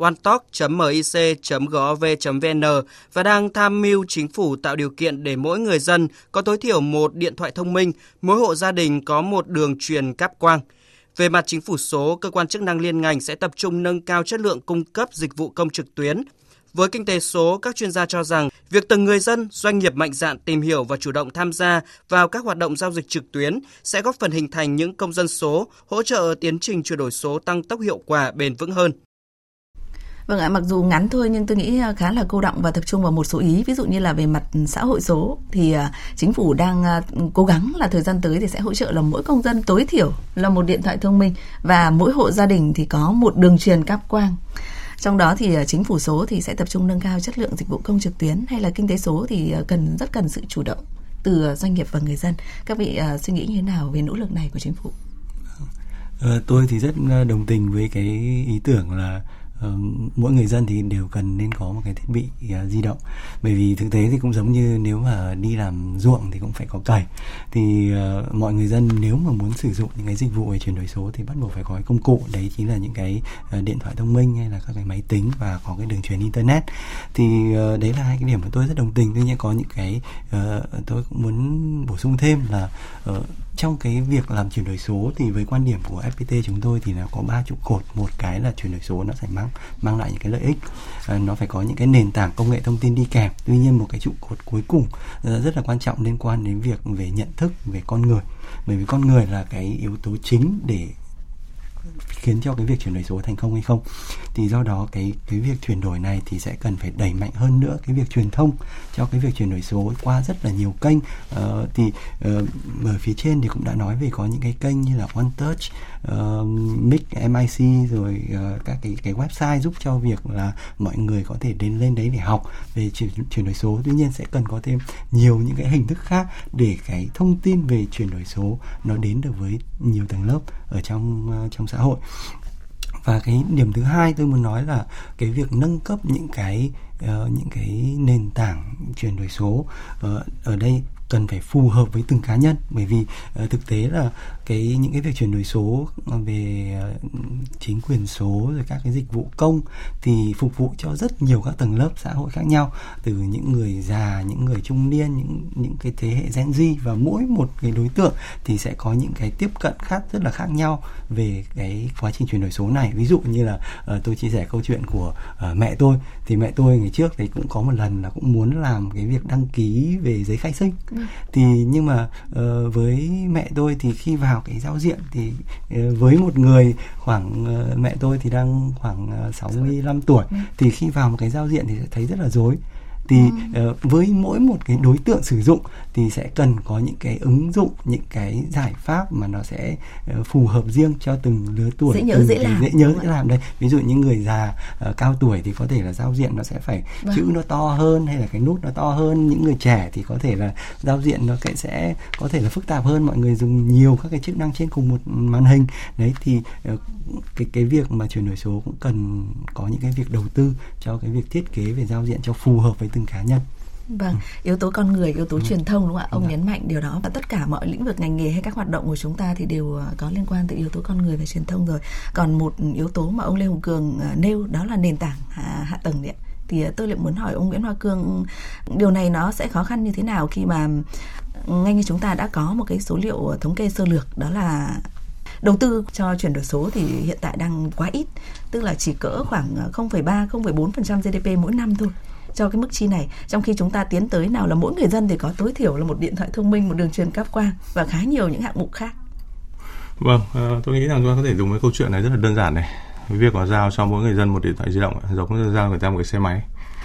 onetalk.mic.gov.vn và đang tham mưu chính phủ tạo điều kiện để mỗi người dân có tối thiểu một điện thoại thông minh, mỗi hộ gia đình có một đường truyền cáp quang. Về mặt chính phủ số, cơ quan chức năng liên ngành sẽ tập trung nâng cao chất lượng cung cấp dịch vụ công trực tuyến. Với kinh tế số, các chuyên gia cho rằng việc từng người dân, doanh nghiệp mạnh dạn tìm hiểu và chủ động tham gia vào các hoạt động giao dịch trực tuyến sẽ góp phần hình thành những công dân số, hỗ trợ tiến trình chuyển đổi số tăng tốc hiệu quả bền vững hơn. Vâng ạ, mặc dù ngắn thôi nhưng tôi nghĩ khá là cô đọng và tập trung vào một số ý. Ví dụ như là về mặt xã hội số thì chính phủ đang cố gắng là thời gian tới thì sẽ hỗ trợ là mỗi công dân tối thiểu là một điện thoại thông minh và mỗi hộ gia đình thì có một đường truyền cáp quang. Trong đó thì chính phủ số thì sẽ tập trung nâng cao chất lượng dịch vụ công trực tuyến, hay là kinh tế số thì rất cần sự chủ động từ doanh nghiệp và người dân. Các vị suy nghĩ như thế nào về nỗ lực này của chính phủ? Tôi thì rất đồng tình với cái ý tưởng là mỗi người dân thì đều cần nên có một cái thiết bị di động, bởi vì thực tế thì cũng giống như nếu mà đi làm ruộng thì cũng phải có cày, thì mọi người dân nếu mà muốn sử dụng những cái dịch vụ về chuyển đổi số thì bắt buộc phải có cái công cụ, đấy chính là những cái điện thoại thông minh hay là các cái máy tính và có cái đường truyền internet. Thì đấy là hai cái điểm mà tôi rất đồng tình. Tuy nhiên có những cái tôi cũng muốn bổ sung thêm là trong cái việc làm chuyển đổi số thì với quan điểm của FPT chúng tôi thì là có 3 trụ cột. Một cái là chuyển đổi số nó sẽ mang lại những cái lợi ích, nó phải có những cái nền tảng công nghệ thông tin đi kèm. Tuy nhiên một cái trụ cột cuối cùng rất là quan trọng liên quan đến việc về nhận thức về con người, bởi vì con người là cái yếu tố chính để khiến cho cái việc chuyển đổi số thành công hay không. Thì do đó cái việc chuyển đổi này thì sẽ cần phải đẩy mạnh hơn nữa cái việc truyền thông cho cái việc chuyển đổi số qua rất là nhiều kênh. Thì ở phía trên thì cũng đã nói về có những cái kênh như là OneTouch, MIC rồi các cái website giúp cho việc là mọi người có thể lên đấy để học về chuyển đổi số. Tuy nhiên sẽ cần có thêm nhiều những cái hình thức khác để cái thông tin về chuyển đổi số nó đến được với nhiều tầng lớp ở trong xã hội. Và cái điểm thứ hai tôi muốn nói là cái việc nâng cấp những cái nền tảng chuyển đổi số ở đây cần phải phù hợp với từng cá nhân, bởi vì thực tế là những cái việc chuyển đổi số về chính quyền số rồi các cái dịch vụ công thì phục vụ cho rất nhiều các tầng lớp xã hội khác nhau, từ những người già, những người trung niên, những cái thế hệ Gen Z, và mỗi một cái đối tượng thì sẽ có những cái tiếp cận rất là khác nhau về cái quá trình chuyển đổi số này. Ví dụ như là tôi chia sẻ câu chuyện của mẹ tôi, thì mẹ tôi ngày trước thì cũng có một lần là cũng muốn làm cái việc đăng ký về giấy khai sinh. Thì nhưng mà với mẹ tôi thì khi vào cái giao diện thì với một người khoảng mẹ tôi thì đang khoảng 65 tuổi thì khi vào một cái giao diện thì sẽ thấy rất là rối. Thì với mỗi một cái đối tượng sử dụng thì sẽ cần có những cái ứng dụng, những cái giải pháp mà nó sẽ phù hợp riêng cho từng lứa tuổi, dễ nhớ dễ làm đây. Ví dụ những người già cao tuổi thì có thể là giao diện nó sẽ phải chữ nó to hơn hay là cái nút nó to hơn. Những người trẻ thì có thể là giao diện nó sẽ có thể là phức tạp hơn, mọi người dùng nhiều các cái chức năng trên cùng một màn hình. Đấy thì cái việc mà chuyển đổi số cũng cần có những cái việc đầu tư cho cái việc thiết kế về giao diện cho phù hợp với từng cá nhân. Vâng, yếu tố con người, yếu tố truyền thông, đúng không ạ? Ông nhấn mạnh điều đó, và tất cả mọi lĩnh vực ngành nghề hay các hoạt động của chúng ta thì đều có liên quan tới yếu tố con người và truyền thông rồi. Còn một yếu tố mà ông Lê Hùng Cường nêu đó là nền tảng hạ tầng đấy. Thì tôi lại muốn hỏi ông Nguyễn Hoa Cương, điều này nó sẽ khó khăn như thế nào khi mà ngay như chúng ta đã có một cái số liệu thống kê sơ lược, đó là đầu tư cho chuyển đổi số thì hiện tại đang quá ít, tức là chỉ cỡ khoảng 0,3-0,4% GDP mỗi năm thôi cho cái mức chi này, trong khi chúng ta tiến tới nào là mỗi người dân thì có tối thiểu là một điện thoại thông minh, một đường truyền cáp quang và khá nhiều những hạng mục khác. Vâng, tôi nghĩ rằng chúng ta có thể dùng cái câu chuyện này rất là đơn giản này. Cái việc mà giao cho mỗi người dân một điện thoại di động giống như giao người ta một cái xe máy.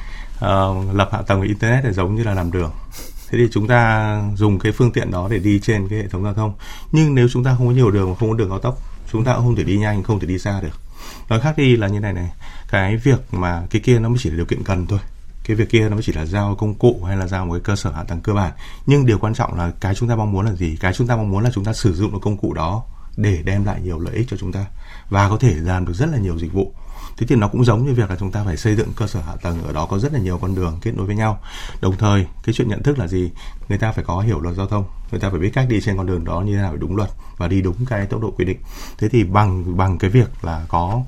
Lập hạ tầng internet thì giống như là làm đường. Thế thì chúng ta dùng cái phương tiện đó để đi trên cái hệ thống giao thông. Nhưng nếu chúng ta không có nhiều đường, không có đường cao tốc, chúng ta cũng không thể đi nhanh, không thể đi xa được. Nói khác đi là như này. Cái việc mà cái kia nó mới chỉ là điều kiện cần thôi. Cái việc kia nó mới chỉ là giao công cụ hay là giao một cái cơ sở hạ tầng cơ bản. Nhưng điều quan trọng là cái chúng ta mong muốn là gì? Cái chúng ta mong muốn là chúng ta sử dụng được công cụ đó để đem lại nhiều lợi ích cho chúng ta và có thể làm được rất là nhiều dịch vụ. Thế thì nó cũng giống như việc là chúng ta phải xây dựng cơ sở hạ tầng, ở đó có rất là nhiều con đường kết nối với nhau. Đồng thời cái chuyện nhận thức là gì? Người ta phải có hiểu luật giao thông, người ta phải biết cách đi trên con đường đó như thế nào để đúng luật và đi đúng cái tốc độ quy định. Thế thì bằng cái việc là có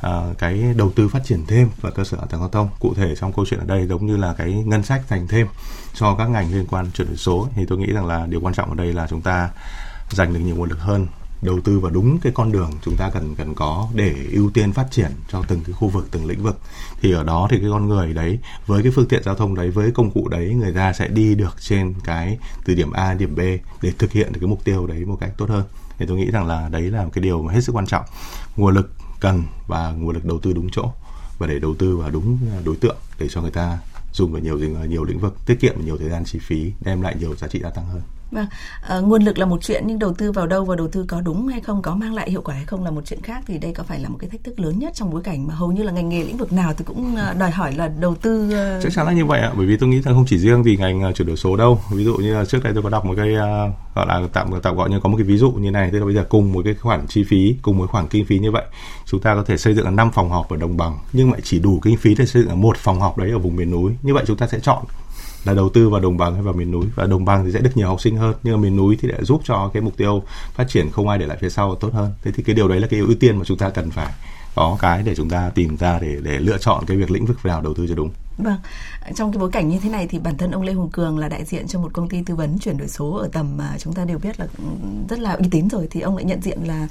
cái đầu tư phát triển thêm vào cơ sở hạ tầng giao thông, cụ thể trong câu chuyện ở đây giống như là cái ngân sách dành thêm cho các ngành liên quan chuyển đổi số, thì tôi nghĩ rằng là điều quan trọng ở đây là chúng ta dành được nhiều nguồn lực hơn, đầu tư vào đúng cái con đường chúng ta cần có để ưu tiên phát triển cho từng cái khu vực, từng lĩnh vực. Thì ở đó thì cái con người đấy với cái phương tiện giao thông đấy, với công cụ đấy, người ta sẽ đi được trên cái từ điểm A đến điểm B để thực hiện được cái mục tiêu đấy một cách tốt hơn. Thì tôi nghĩ rằng là đấy là một cái điều mà hết sức quan trọng. Nguồn lực cần và nguồn lực đầu tư đúng chỗ, và để đầu tư vào đúng đối tượng để cho người ta dùng vào nhiều lĩnh vực, tiết kiệm nhiều thời gian chi phí, đem lại nhiều giá trị gia tăng hơn. Vâng, nguồn lực là một chuyện, nhưng đầu tư vào đâu và đầu tư có đúng hay không, có mang lại hiệu quả hay không là một chuyện khác. Thì đây có phải là một cái thách thức lớn nhất trong bối cảnh mà hầu như là ngành nghề lĩnh vực nào thì cũng đòi hỏi là đầu tư. Chắc chắn là như vậy ạ, bởi vì tôi nghĩ rằng không chỉ riêng vì ngành chuyển đổi số đâu. Ví dụ như là trước đây tôi có đọc một cái gọi là tạm gọi như có một cái ví dụ như này, tức là bây giờ cùng một cái khoản chi phí, cùng một khoản kinh phí như vậy, chúng ta có thể xây dựng 5 phòng họp ở đồng bằng, nhưng lại chỉ đủ kinh phí để xây dựng 1 phòng họp đấy ở vùng miền núi. Như vậy chúng ta sẽ chọn là đầu tư vào đồng bằng hay vào miền núi, và đồng bằng thì sẽ được nhiều học sinh hơn, nhưng mà miền núi thì lại giúp cho cái mục tiêu phát triển không ai để lại phía sau tốt hơn. Thế thì cái điều đấy là cái ưu tiên mà chúng ta cần phải có cái để chúng ta tìm ra để lựa chọn cái việc lĩnh vực nào đầu tư cho đúng. Vâng, trong cái bối cảnh như thế này thì bản thân ông Lê Hùng Cường là đại diện cho một công ty tư vấn chuyển đổi số ở tầm mà chúng ta đều biết là rất là uy tín rồi, thì ông lại nhận diện là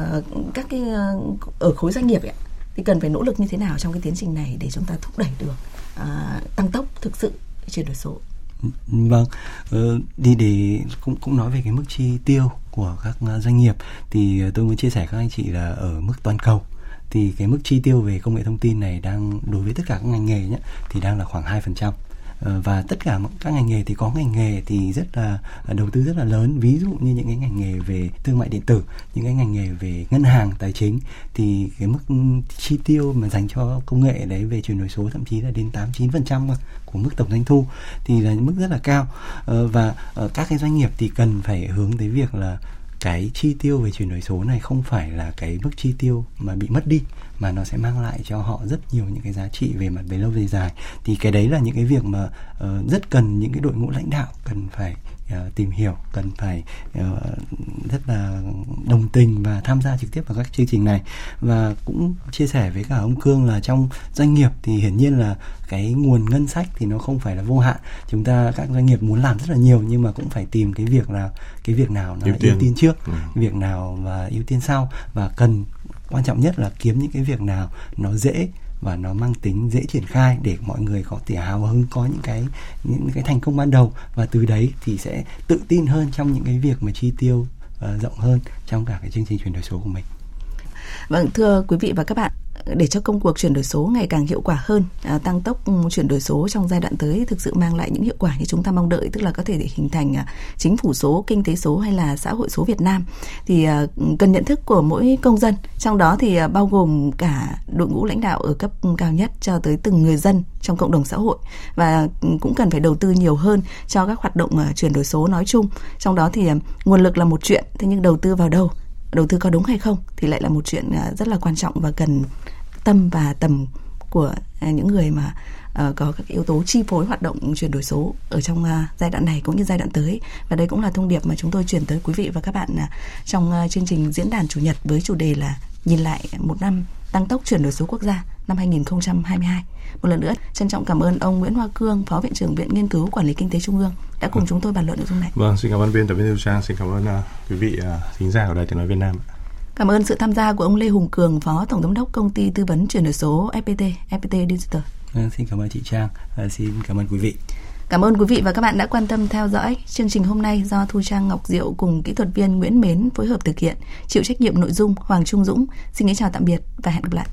các cái ở khối doanh nghiệp ấy, thì cần phải nỗ lực như thế nào trong cái tiến trình này để chúng ta thúc đẩy được tăng tốc thực sự chuyển đổi số. Vâng, đi để cũng nói về cái mức chi tiêu của các doanh nghiệp, thì tôi muốn chia sẻ các anh chị là ở mức toàn cầu thì cái mức chi tiêu về công nghệ thông tin này đang đối với tất cả các ngành nghề nhé, thì đang là khoảng 2%. Và tất cả các ngành nghề thì có ngành nghề thì rất là đầu tư rất là lớn, ví dụ như những cái ngành nghề về thương mại điện tử, những cái ngành nghề về ngân hàng, tài chính, thì cái mức chi tiêu mà dành cho công nghệ đấy về chuyển đổi số thậm chí là đến 8-9% của mức tổng doanh thu, thì là mức rất là cao. Và các cái doanh nghiệp thì cần phải hướng tới việc là cái chi tiêu về chuyển đổi số này không phải là cái mức chi tiêu mà bị mất đi, mà nó sẽ mang lại cho họ rất nhiều những cái giá trị về mặt về lâu về dài. Thì cái đấy là những cái việc mà rất cần những cái đội ngũ lãnh đạo cần phải tìm hiểu, cần phải rất là đồng tình và tham gia trực tiếp vào các chương trình này. Và cũng chia sẻ với cả ông Cương là trong doanh nghiệp thì hiển nhiên là cái nguồn ngân sách thì nó không phải là vô hạn. Chúng ta các doanh nghiệp muốn làm rất là nhiều, nhưng mà cũng phải tìm cái việc nào nó ưu tiên trước, cái việc nào và ưu tiên sau, và quan trọng nhất là kiếm những cái việc nào nó dễ và nó mang tính dễ triển khai để mọi người có thể hào hứng có những cái thành công ban đầu, và từ đấy thì sẽ tự tin hơn trong những cái việc mà chi tiêu rộng hơn trong cả cái chương trình chuyển đổi số của mình. Vâng, thưa quý vị và các bạn, để cho công cuộc chuyển đổi số ngày càng hiệu quả hơn, tăng tốc chuyển đổi số trong giai đoạn tới thực sự mang lại những hiệu quả như chúng ta mong đợi, tức là có thể để hình thành chính phủ số, kinh tế số hay là xã hội số Việt Nam, thì cần nhận thức của mỗi công dân, trong đó thì bao gồm cả đội ngũ lãnh đạo ở cấp cao nhất cho tới từng người dân trong cộng đồng xã hội, và cũng cần phải đầu tư nhiều hơn cho các hoạt động chuyển đổi số nói chung. Trong đó thì nguồn lực là một chuyện, thế nhưng đầu tư vào đâu, đầu tư có đúng hay không thì lại là một chuyện rất là quan trọng và cần tâm và tầm của những người mà có các yếu tố chi phối hoạt động chuyển đổi số ở trong giai đoạn này cũng như giai đoạn tới. Và đây cũng là thông điệp mà chúng tôi truyền tới quý vị và các bạn trong chương trình diễn đàn chủ nhật với chủ đề là nhìn lại một năm tăng tốc chuyển đổi số quốc gia năm 2022. Một lần nữa trân trọng cảm ơn ông Nguyễn Hoa Cương, Phó Viện trưởng Viện Nghiên cứu Quản lý Kinh tế Trung ương đã cùng chúng tôi bàn luận nội dung này. Vâng, xin cảm ơn biên tập viên Lưu Trang, xin cảm ơn quý vị thính giả của Đài Tiếng nói Việt Nam. Cảm ơn sự tham gia của ông Lê Hùng Cường, Phó Tổng giám đốc Công ty tư vấn chuyển đổi số FPT Digital. Xin cảm ơn chị Trang, xin cảm ơn quý vị. Cảm ơn quý vị và các bạn đã quan tâm theo dõi. Chương trình hôm nay do Thu Trang Ngọc Diệu cùng kỹ thuật viên Nguyễn Mến phối hợp thực hiện, chịu trách nhiệm nội dung Hoàng Trung Dũng. Xin kính chào tạm biệt và hẹn gặp lại.